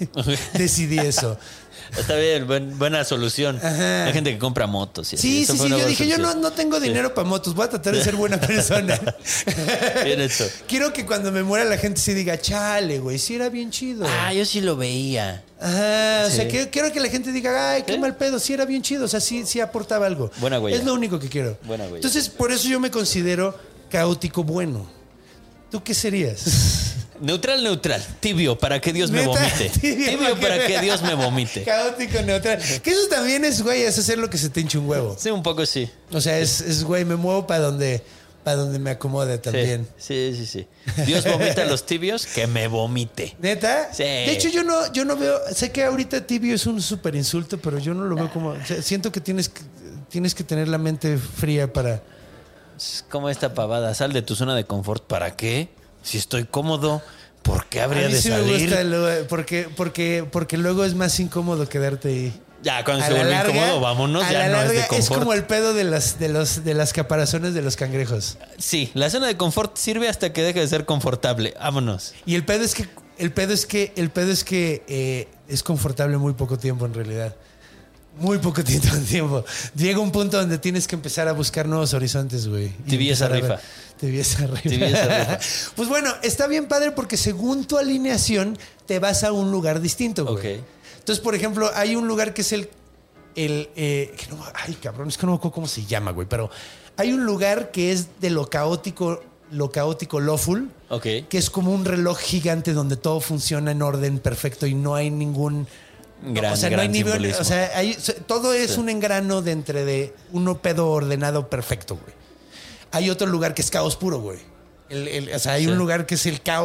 decidí eso. Está bien, buen- buena solución. Ajá. Hay gente que compra motos. Y así. Sí, Esa sí, fue sí. una Yo buena dije, yo no, solución. no tengo dinero para motos. Voy a tratar de ser buena persona. Bien hecho. Quiero que cuando me muera la gente sí diga, chale, güey, sí era bien chido. Ah, yo sí lo veía. Ajá, o Sí. sea, quiero, quiero que la gente diga, ay, qué ¿Sí? mal pedo, sí era bien chido, o sea, sí, sí aportaba algo. Buena huella. Es lo único que quiero. Buena huella. Entonces, por eso yo me considero caótico bueno. ¿Tú qué serías? Neutral, neutral. Tibio, para que Dios me ¿Neta? vomite. Tibio, para que Dios me vomite. Caótico neutral. Que eso también es, güey, es hacer lo que se te hinche un huevo. Sí, un poco sí. O sea, es, es güey, me muevo para donde, para donde me acomode también. Sí, sí, sí, sí. Dios vomita a los tibios, que me vomite. ¿Neta? Sí. De hecho, yo no, yo no veo. Sé que ahorita tibio es un súper insulto, pero yo no lo veo como. O sea, siento que tienes, que tienes que tener la mente fría para. Es como esta pavada. Sal de tu zona de confort. ¿Para qué? Si estoy cómodo, ¿por qué habría A mí de sí me salir? gusta luego, porque, porque, porque luego es más incómodo quedarte ahí. Ya, cuando A se la vuelve larga- incómodo, vámonos. a Ya la no es de larga confort. como el pedo de las, de los, de las caparazones de los cangrejos. Sí, la zona de confort sirve hasta que deje de ser confortable. Vámonos. Y el pedo es que, el pedo es que, el pedo es que eh, es confortable muy poco tiempo en realidad. Muy poco tiempo, tiempo. Llega un punto donde tienes que empezar a buscar nuevos horizontes, güey. Y Tibieza empezar a ver- rifa. Tibieza rifa. Tibieza rifa. Pues bueno, está bien padre porque según tu alineación te vas a un lugar distinto, güey. Ok. Entonces, por ejemplo, hay un lugar que es el... el eh, que no- ay, cabrón, es que no me acuerdo cómo se llama, güey. Pero hay un lugar que es de lo caótico, lo caótico lawful. Ok. Que es como un reloj gigante donde todo funciona en orden perfecto y no hay ningún... Gran, o sea, no gran hay nivel, simbolismo. o sea, hay- o sea, todo es un engrano de entre de uno pedo ordenado perfecto, güey. Hay otro lugar que es caos puro, güey. El- el- o sea, hay Sí. un lugar que es el caos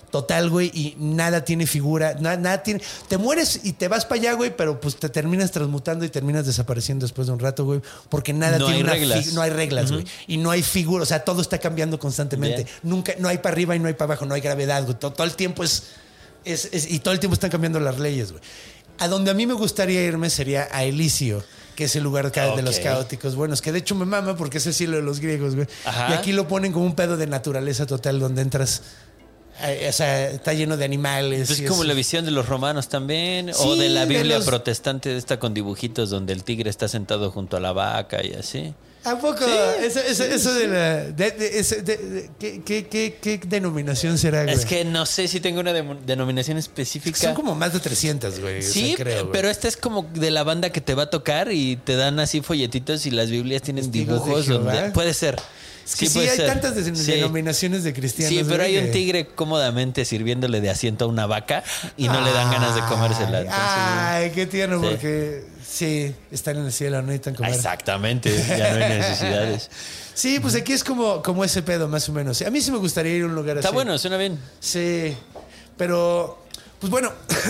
total, güey, y nada tiene figura, nada, nada tiene... Te mueres y te vas para allá, güey, pero pues te terminas transmutando y terminas desapareciendo después de un rato, güey, porque nada No tiene hay una... reglas. fi- No hay reglas, güey. Uh-huh. Y no hay figura, o sea, todo está cambiando constantemente. Bien. Nunca, no hay para arriba y no hay para abajo, no hay gravedad, güey. Todo, todo el tiempo es, es, es... Y todo el tiempo están cambiando las leyes, güey. A donde a mí me gustaría irme sería a Elysia, que es el lugar ca- Ok. de los caóticos buenos, que de hecho me mama porque es el cielo de los griegos, güey. Ajá. Y aquí lo ponen como un pedo de naturaleza total, donde entras, eh, o sea, está lleno de animales. Es y como es- la visión de los romanos también, Sí, o de la de Biblia los- protestante de esta con dibujitos donde el tigre está sentado junto a la vaca y así. ¿A poco? Sí, eso, eso, sí, eso sí. de la... De, de- ese- de- de- ¿qué, qué, qué, qué denominación será, güey? Es que no sé si tengo una de- denominación específica. Son como más de trescientas, güey. Sí, o sea, creo, güey. pero esta es como de la banda que te va a tocar y te dan así folletitos y las Biblias tienen Testigos de dibujos Jehová. donde puede ser. Es que sí, puede hay ser. tantas des- Sí. denominaciones de cristianos. Sí, pero güey, hay un que- tigre cómodamente sirviéndole de asiento a una vaca y no le dan ganas de comérsela. Entonces, Ay, qué tierno, Sí. porque sí, están en el cielo, no necesitan comer. exactamente, ya no hay necesidades. Sí, pues aquí es como, como ese pedo, más o menos. A mí sí me gustaría ir a un lugar Está así. bueno, suena bien. Sí, pero, pues bueno.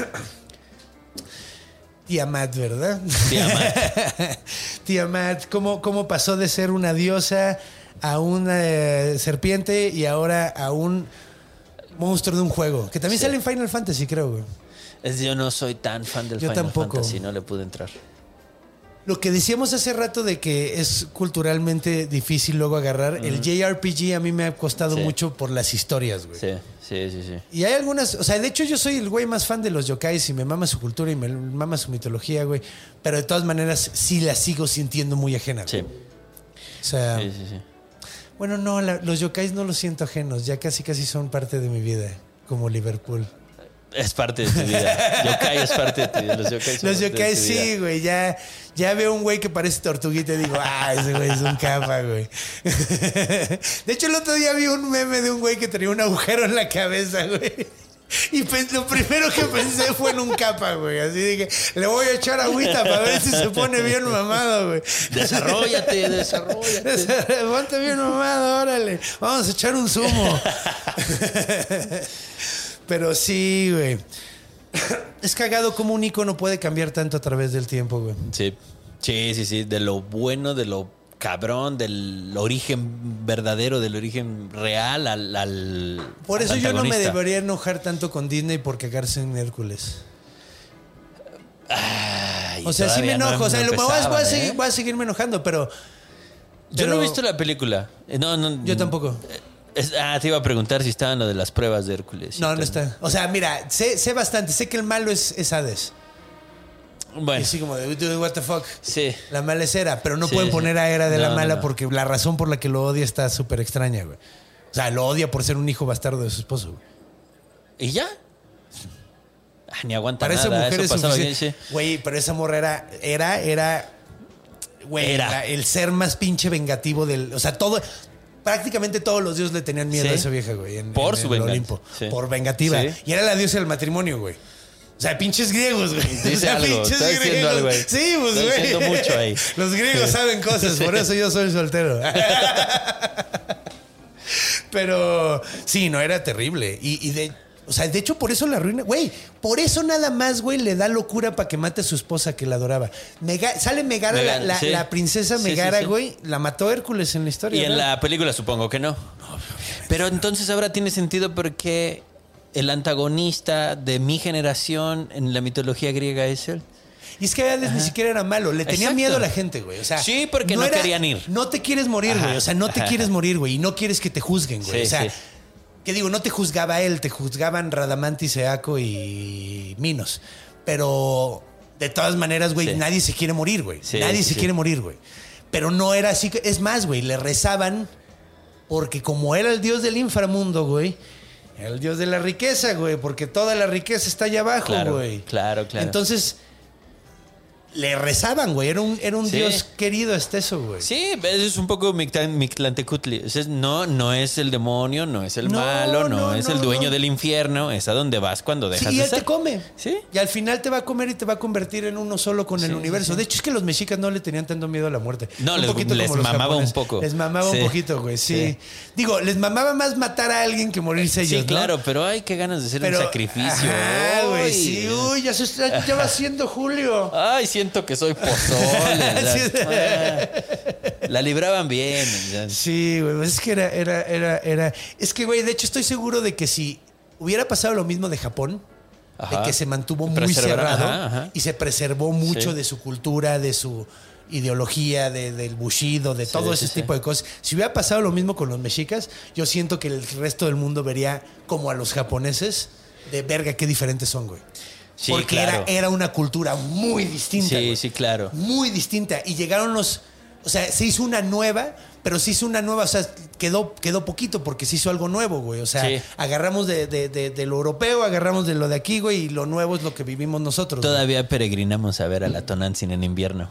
Tiamat, ¿verdad? Tiamat. Tiamat, ¿cómo, cómo pasó de ser una diosa a una eh, serpiente y ahora a un monstruo de un juego? Que también Sí. sale en Final Fantasy, creo, güey. Es, yo no soy tan fan del Yo Final tampoco. Fantasy, no le pude entrar. Lo que decíamos hace rato de que es culturalmente difícil luego agarrar, el J R P G a mí me ha costado Sí. mucho por las historias, güey. Sí, sí, sí, sí. Y hay algunas, o sea, de hecho yo soy el güey más fan de los yokais y me mama su cultura y me mama su mitología, güey. Pero de todas maneras sí la sigo sintiendo muy ajena, güey. Sí, O sea, sí, sí, sí. bueno, no, la- los yokais no los siento ajenos, ya casi casi son parte de mi vida, como Liverpool. Es parte de tu vida. Yokai es parte de tu vida. Los yokai son Los parte de yokais tu vida. sí, güey, ya, ya veo un güey que parece tortuguita y digo, ah, ese güey es un capa, güey. De hecho, el otro día vi un meme de un güey que tenía un agujero en la cabeza, güey. Y pues, lo primero que pensé fue en un capa, güey. Así dije, le voy a echar agüita para ver si se pone bien mamado, güey. Desarróllate, desarróllate. Ponte bien mamado, órale. Vamos a echar un zumo. Pero sí, güey. Es cagado como un icono puede cambiar tanto a través del tiempo, güey. Sí, sí, sí, sí. De lo bueno, de lo cabrón, del origen verdadero, del origen real al, al Por eso al yo no me antagonista. debería enojar tanto con Disney por cagarse en Hércules. Ay, O sea, sí me todavía no- enojo. o sea, no lo- me voy, a- voy a empezaban, seguir, ¿eh? voy a seguirme enojando, pero... Yo no he pero- visto la película. Eh, No, no, Yo tampoco. Es- ah, te iba a preguntar si estaban lo de las pruebas de Hércules. No, no está. O sea, mira, sé, sé bastante. Sé que el malo es, es Hades. Y Bueno, así como de, "Dude, what the fuck. sí. La mala es Hera, pero no Sí, pueden sí. poner a Hera de la No, no, mala no. porque la razón por la que lo odia está súper extraña, güey. O sea, lo odia por ser un hijo bastardo de su esposo, güey. ¿Y ya? Ah, ni aguanta Para esa nada. mujer es Eso pasaba bien, suficiente. sí. Güey, pero esa morra era, era, era, güey, Era. la- el ser más pinche vengativo del, o sea, todo, prácticamente todos los dioses le tenían miedo Sí. a esa vieja, güey. en- Por en su el venganza. Olimpo. Sí. Por vengativa. Sí. Y era la diosa del matrimonio, güey. O sea, pinches griegos, güey. Dice O sea, algo, pinches está diciendo algo ahí. Sí, pues, Está güey. diciendo mucho ahí. Los griegos saben cosas, por eso yo soy soltero. Pero sí, no, era terrible. Y, y de, o sea, de hecho, por eso la ruina, güey. Por eso nada más, güey, le da locura para que mate a su esposa que la adoraba. Mega- sale Megara, Megara, la, la- sí. la princesa Sí, Megara, sí, sí. güey. La mató Hércules en la historia. Y en ¿no? la película supongo que no. Pero entonces ahora tiene sentido porque el antagonista de mi generación en la mitología griega es él. Y es que Hades ni siquiera era malo. Le tenía Exacto. miedo a la gente, güey. O sea, Sí, porque no querían ir. No te quieres morir, Ajá. güey. O sea, no te Ajá. quieres morir, güey. Y no quieres que te juzguen, güey. Sí, o sea, sí. que digo, no te juzgaba él, te juzgaban Radamantis, Eaco y Minos. Pero de todas maneras, güey, Sí. nadie se quiere morir, güey. Sí, nadie sí, se sí. quiere morir, güey. Pero no era así. que- Es más, güey, le rezaban porque como era el dios del inframundo, güey, era el dios de la riqueza, güey, porque toda la riqueza está allá abajo, Claro, güey. claro, claro. Entonces, le rezaban, güey. Era un, era un Sí. dios querido hasta eso, güey. Sí, eso es un poco Mictlan- Mictlantecutli. O sea, no, no es el demonio, no es el No, malo, no, no, es no, el dueño no. del infierno. Es a donde vas cuando dejas Sí, y de él ser. te come. Sí. Y al final te va a comer y te va a convertir en uno solo con Sí, el sí, universo. sí. De hecho, es que los mexicas no le tenían tanto miedo a la muerte. No, Un les- poquito les como los mamaba un japoneses. poco. Les mamaba Sí. un poquito, güey. Sí. Sí. Digo, les mamaba más matar a alguien que morirse ellos, Sí, ¿no? claro, pero ay, qué ganas de hacer Pero, un sacrificio. ajá, güey. Uy. Sí, uy, ya se está, ya va haciendo Julio. Ay, siento que soy pozole. Sí. Ah, la libraban bien. ya. Sí, güey, pues es que era, era, era, era. Es que, güey, de hecho estoy seguro de que si hubiera pasado lo mismo de Japón, Ajá. de que se mantuvo muy Preservaron, cerrado ajá, ajá. y se preservó mucho Sí. de su cultura, de su ideología, de, del bushido, de Sí, todo sí, ese sí. tipo de cosas. Si hubiera pasado lo mismo con los mexicas, yo siento que el resto del mundo vería como a los japoneses de verga, qué diferentes son, güey. Sí, Porque claro. era, era una cultura muy distinta. Sí, güey. sí, claro. Muy distinta. Y llegaron los. O sea, se hizo una nueva, pero se hizo una nueva. O sea, quedó, quedó poquito porque se hizo algo nuevo, güey. O sea, Sí. agarramos de, de- de- de lo europeo, agarramos de lo de aquí, güey, y lo nuevo es lo que vivimos nosotros. güey. Todavía peregrinamos a ver a la Tonantzin en invierno.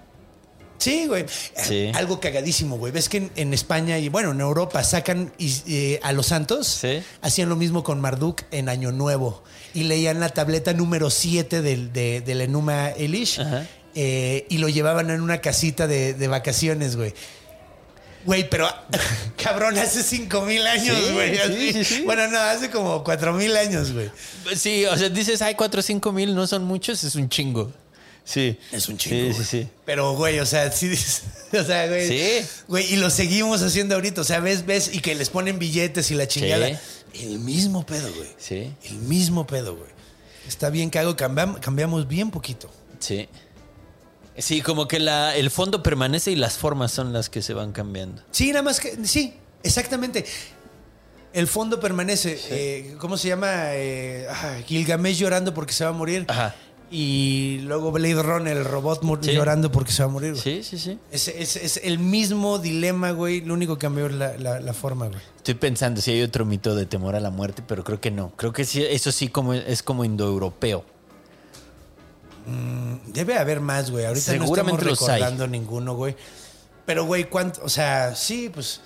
Sí, güey. Sí. Algo cagadísimo, güey. Ves que en, en España y bueno, en Europa sacan y- eh, a los santos. Sí. Hacían lo mismo con Marduk en Año Nuevo. Y leían la tableta número siete del, de, del Enuma Elish. Ajá. eh, y lo llevaban en una casita de, de vacaciones, güey. Güey, pero cabrón, hace cinco mil años, Sí, güey. sí, así. sí, sí. Bueno, no, hace como cuatro mil años, güey. Sí, o sea, dices, ay, cuatro o cinco mil no son muchos, es un chingo. Sí. Es un chingo. Sí, güey. sí, sí. Pero, güey, o sea, sí, o sea, güey. Sí. Güey, y lo seguimos haciendo ahorita. O sea, ves, ves, y que les ponen billetes y la chingada. Sí. El mismo pedo, güey. Sí. El mismo pedo, güey. Está bien que hago, cambiam- cambiamos bien poquito. Sí. Sí, como que la, el fondo permanece y las formas son las que se van cambiando. Sí, nada más que. Sí, exactamente. El fondo permanece. Eh, ¿Cómo se llama? Eh, ah, Gilgamesh llorando porque se va a morir. Ajá. Y luego Blade Runner, el robot mu- Sí. llorando porque se va a morir. güey. Sí, sí, sí. Es, es- es el mismo dilema, güey. Lo único que cambió es la, la- la forma, güey. Estoy pensando si hay otro mito de temor a la muerte, pero creo que no. Creo que sí, eso sí como, es como indoeuropeo. Debe haber más, güey. Ahorita Seguramente no los estamos hay. recordando ninguno, güey. Pero, güey, ¿cuánto? O sea, sí, pues.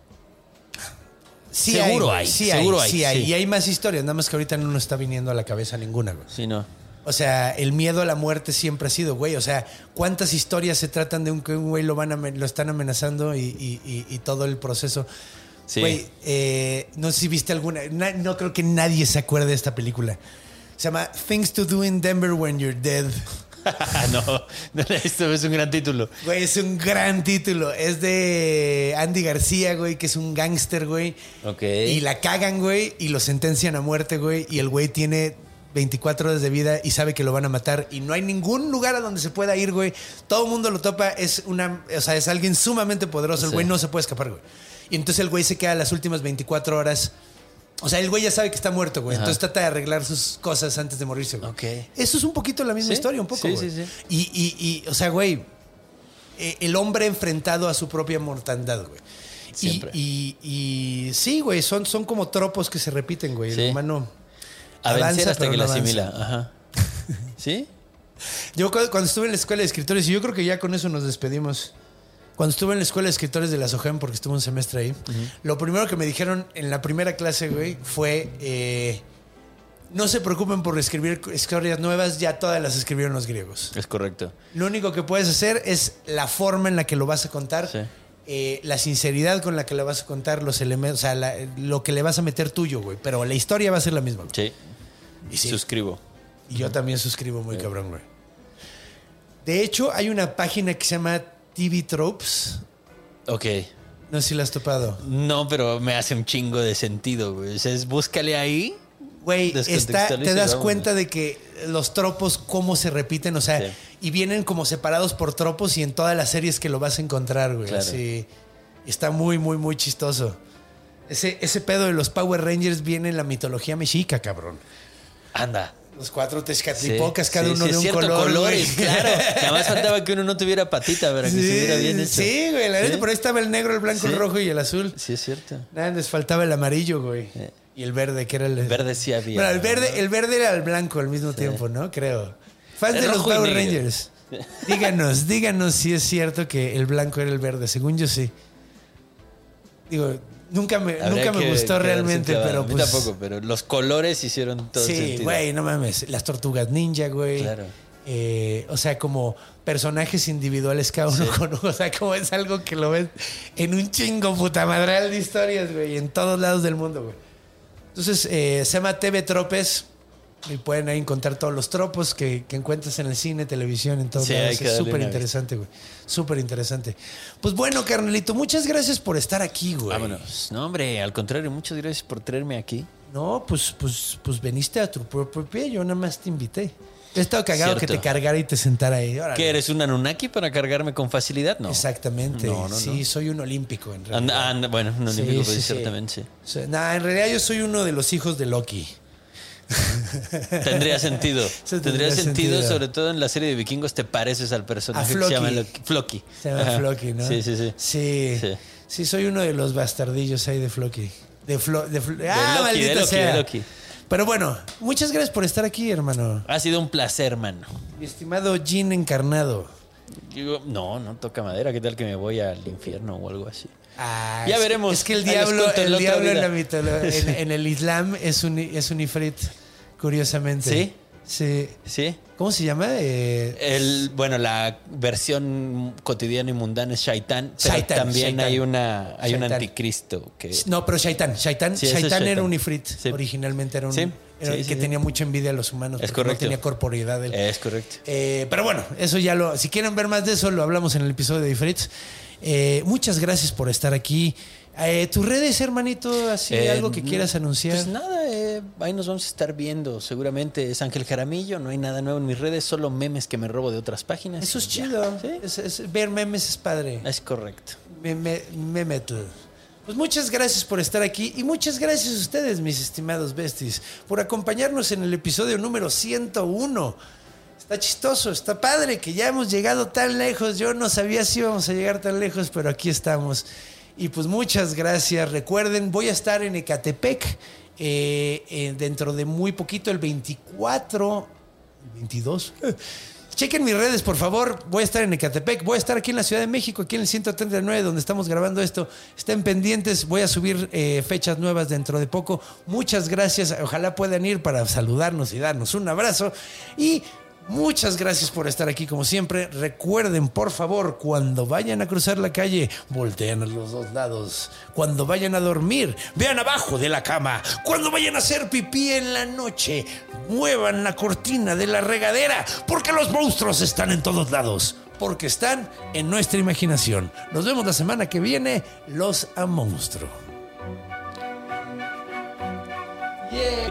Sí Seguro güey. hay, Sí seguro hay, hay, sí hay. sí. Y hay más historias, nada más que ahorita no nos está viniendo a la cabeza ninguna, güey. Sí, no. O sea, el miedo a la muerte siempre ha sido, güey. O sea, ¿cuántas historias se tratan de un que un güey lo van a, lo están amenazando y, y- y- y todo el proceso? Sí. Güey, eh, no sé si viste alguna. na- no creo que nadie se acuerde de esta película. Se llama Things to Do in Denver When You're Dead. no, no, esto es un gran título. Güey, es un gran título. Es de Andy García, güey, que es un gángster, güey. Ok. Y la cagan, güey, y lo sentencian a muerte, güey. Y el güey tiene veinticuatro horas de vida y sabe que lo van a matar. Y no hay ningún lugar a donde se pueda ir, güey. Todo el mundo lo topa. Es una, o sea, es alguien sumamente poderoso. El Sí. güey no se puede escapar, güey. Y entonces el güey se queda las últimas veinticuatro horas. O sea, el güey ya sabe que está muerto, güey. Ajá. Entonces trata de arreglar sus cosas antes de morirse, güey. Ok. Eso es un poquito la misma Sí, historia, un poco, sí, güey. sí, sí. Y, y, y, o sea, güey, eh, el hombre enfrentado a su propia mortandad, güey. Y, Siempre. y, y sí, güey, son, son como tropos que se repiten, güey. Sí. El humano A vencer avanza, hasta pero que no la avanza. asimila. Ajá. ¿Sí? Yo cu- cuando estuve en la escuela de escritores, y yo creo que ya con eso nos despedimos. Cuando estuve en la escuela de escritores de la SOGEM, porque estuve un semestre ahí, lo primero que me dijeron en la primera clase, güey, fue: eh, no se preocupen por escribir historias nuevas, ya todas las escribieron los griegos. Es correcto. Lo único que puedes hacer es la forma en la que lo vas a contar, Sí. eh, la sinceridad con la que lo vas a contar, los elementos, o sea, la- lo que le vas a meter tuyo, güey. Pero la historia va a ser la misma, güey. Sí. Y sí. Suscribo. Y yo también suscribo muy cabrón, güey. De hecho, hay una página que se llama T V Tropes. Ok. No sé si la has topado. No, pero me hace un chingo de sentido, güey. O sea, es búscale ahí. Güey, está, Descontextualiza te y das vámonos. cuenta de que los tropos, cómo se repiten, o sea, Sí. y vienen como separados por tropos y en todas las series que lo vas a encontrar, güey. Claro. Así, está muy, muy, muy chistoso. Ese, ese pedo de los Power Rangers viene en la mitología mexica, cabrón. Anda. Los cuatro Sí, tezcatlipocas, cada sí, uno sí, de es un cierto, color. colores, güey. claro. Nada más faltaba que uno no tuviera patita para que Sí, se viera bien hecho. sí, güey, la Sí. neta, por ahí estaba el negro, el blanco, Sí. el rojo y el azul. Sí, es cierto. Nada, les faltaba el amarillo, güey. Sí. Y el verde, que era el... El verde sí había. Bueno, el verde, ¿no? el verde era el blanco al mismo Sí. tiempo, ¿no? Creo. Fans El de los rojo y Power negro. Rangers. Díganos, díganos si es cierto que el blanco era el verde. Según yo sí. Digo, nunca me, nunca me que, gustó realmente, pero a mí pues... tampoco, pero los colores hicieron todo el Sí, sentido. güey, no mames. Las tortugas ninja, güey. Claro. Eh, o sea, como personajes individuales cada uno Sí. con uno. O sea, como es algo que lo ves en un chingo puta madral de historias, güey. En todos lados del mundo, güey. Entonces, eh, se llama T V Tropes. Y pueden ahí encontrar todos los tropos que, que encuentras en el cine, televisión, en todos Sí, lados. hay que Es darle súper una interesante, güey. Súper interesante. Pues bueno, carnalito, muchas gracias por estar aquí, güey. Vámonos. No, hombre, al contrario, muchas gracias por traerme aquí. No, pues, pues, pues veniste a tu propio pie, yo nada más te invité. He estado cagado Cierto. que te cargara y te sentara ahí. Órale. ¿Qué eres, un Anunnaki para cargarme con facilidad? No. Exactamente. No, no, sí, no. soy un olímpico en realidad. Anda, anda, bueno, un Sí, olímpico sí, puede sí. ser también, sí. O sea, nah, en realidad yo soy uno de los hijos de Loki. Tendría sentido. Eso Tendría, tendría sentido, sentido. sobre todo en la serie de vikingos te pareces al personaje A que se llama Floki. Loki. Floki. Se llama Ajá. Floki, ¿no? Sí, sí, sí. Sí. Sí. Sí, soy uno de los bastardillos ahí de Floki. De, Flo, de, Flo- ah, Loki, maldita de Loki, sea. de Loki. Pero bueno, muchas gracias por estar aquí, hermano. Ha sido un placer, mano. Mi estimado Jin encarnado. Digo, no, no toca madera. ¿Qué tal que me voy al infierno o algo así? Ah, Ya es- veremos. Es que el Ahí les diablo, cuento en el la otra diablo en, vida. la mitología, en, en el Islam es un, es un ifrit, curiosamente. ¿Sí? Sí. ¿Sí? ¿Cómo se llama? Eh, El, bueno, la versión cotidiana y mundana es Shaitán, pero Shaitán, también Shaitán. hay una hay un Shaitán. anticristo que no, pero Shaitan. Shaitan, Sí, ese es Shaitan era Shaitán. un ifrit. Sí. Originalmente era un... Sí, era sí, el sí, que sí. tenía mucha envidia a los humanos. Es porque correcto. No tenía corporeidad. él. es correcto. Eh, pero bueno, eso ya lo... Si quieren ver más de eso, lo hablamos en el episodio de Ifrits. Eh, muchas gracias por estar aquí. Eh, ¿Tus redes, hermanito? Así, Eh, algo que quieras anunciar. Pues nada, eh, ahí nos vamos a estar viendo. Seguramente es Ángel Jaramillo, no hay nada nuevo en mis redes, solo memes que me robo de otras páginas. Eso es Ya. chido. Sí, Es- es- ver memes es padre. es correcto. Meme, memetle. Pues muchas gracias por estar aquí y muchas gracias a ustedes, mis estimados besties, por acompañarnos en el episodio número ciento uno. Está chistoso, está padre que ya hemos llegado tan lejos. Yo no sabía si íbamos a llegar tan lejos, pero aquí estamos. Y pues muchas gracias. Recuerden, voy a estar en Ecatepec eh, eh, dentro de muy poquito, el veinticuatro, el veintidós. Chequen mis redes, por favor. Voy a estar en Ecatepec. Voy a estar aquí en la Ciudad de México, aquí en el ciento treinta y nueve, donde estamos grabando esto. Estén pendientes. Voy a subir eh, fechas nuevas dentro de poco. Muchas gracias. Ojalá puedan ir para saludarnos y darnos un abrazo. Y muchas gracias por estar aquí, como siempre. Recuerden, por favor, cuando vayan a cruzar la calle, volteen a los dos lados. Cuando vayan a dormir, vean abajo de la cama. Cuando vayan a hacer pipí en la noche, muevan la cortina de la regadera, porque los monstruos están en todos lados, porque están en nuestra imaginación. Nos vemos la semana que viene. Los a monstruo. Yeah.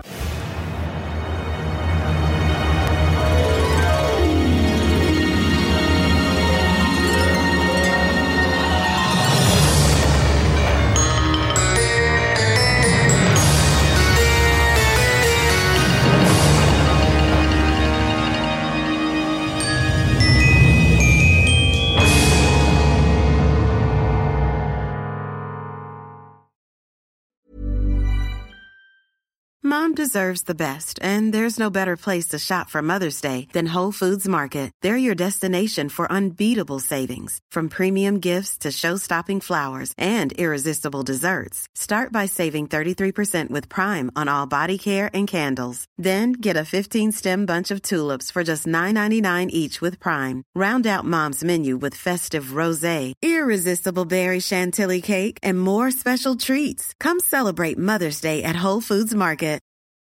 Mom deserves the best, and there's no better place to shop for Mother's Day than Whole Foods Market. They're your destination for unbeatable savings, from premium gifts to show-stopping flowers and irresistible desserts. Start by saving thirty-three percent with Prime on all body care and candles. Then get a fifteen-stem bunch of tulips for just nine ninety-nine each with Prime. Round out Mom's menu with festive rosé, irresistible berry chantilly cake, and more special treats. Come celebrate Mother's Day at Whole Foods Market.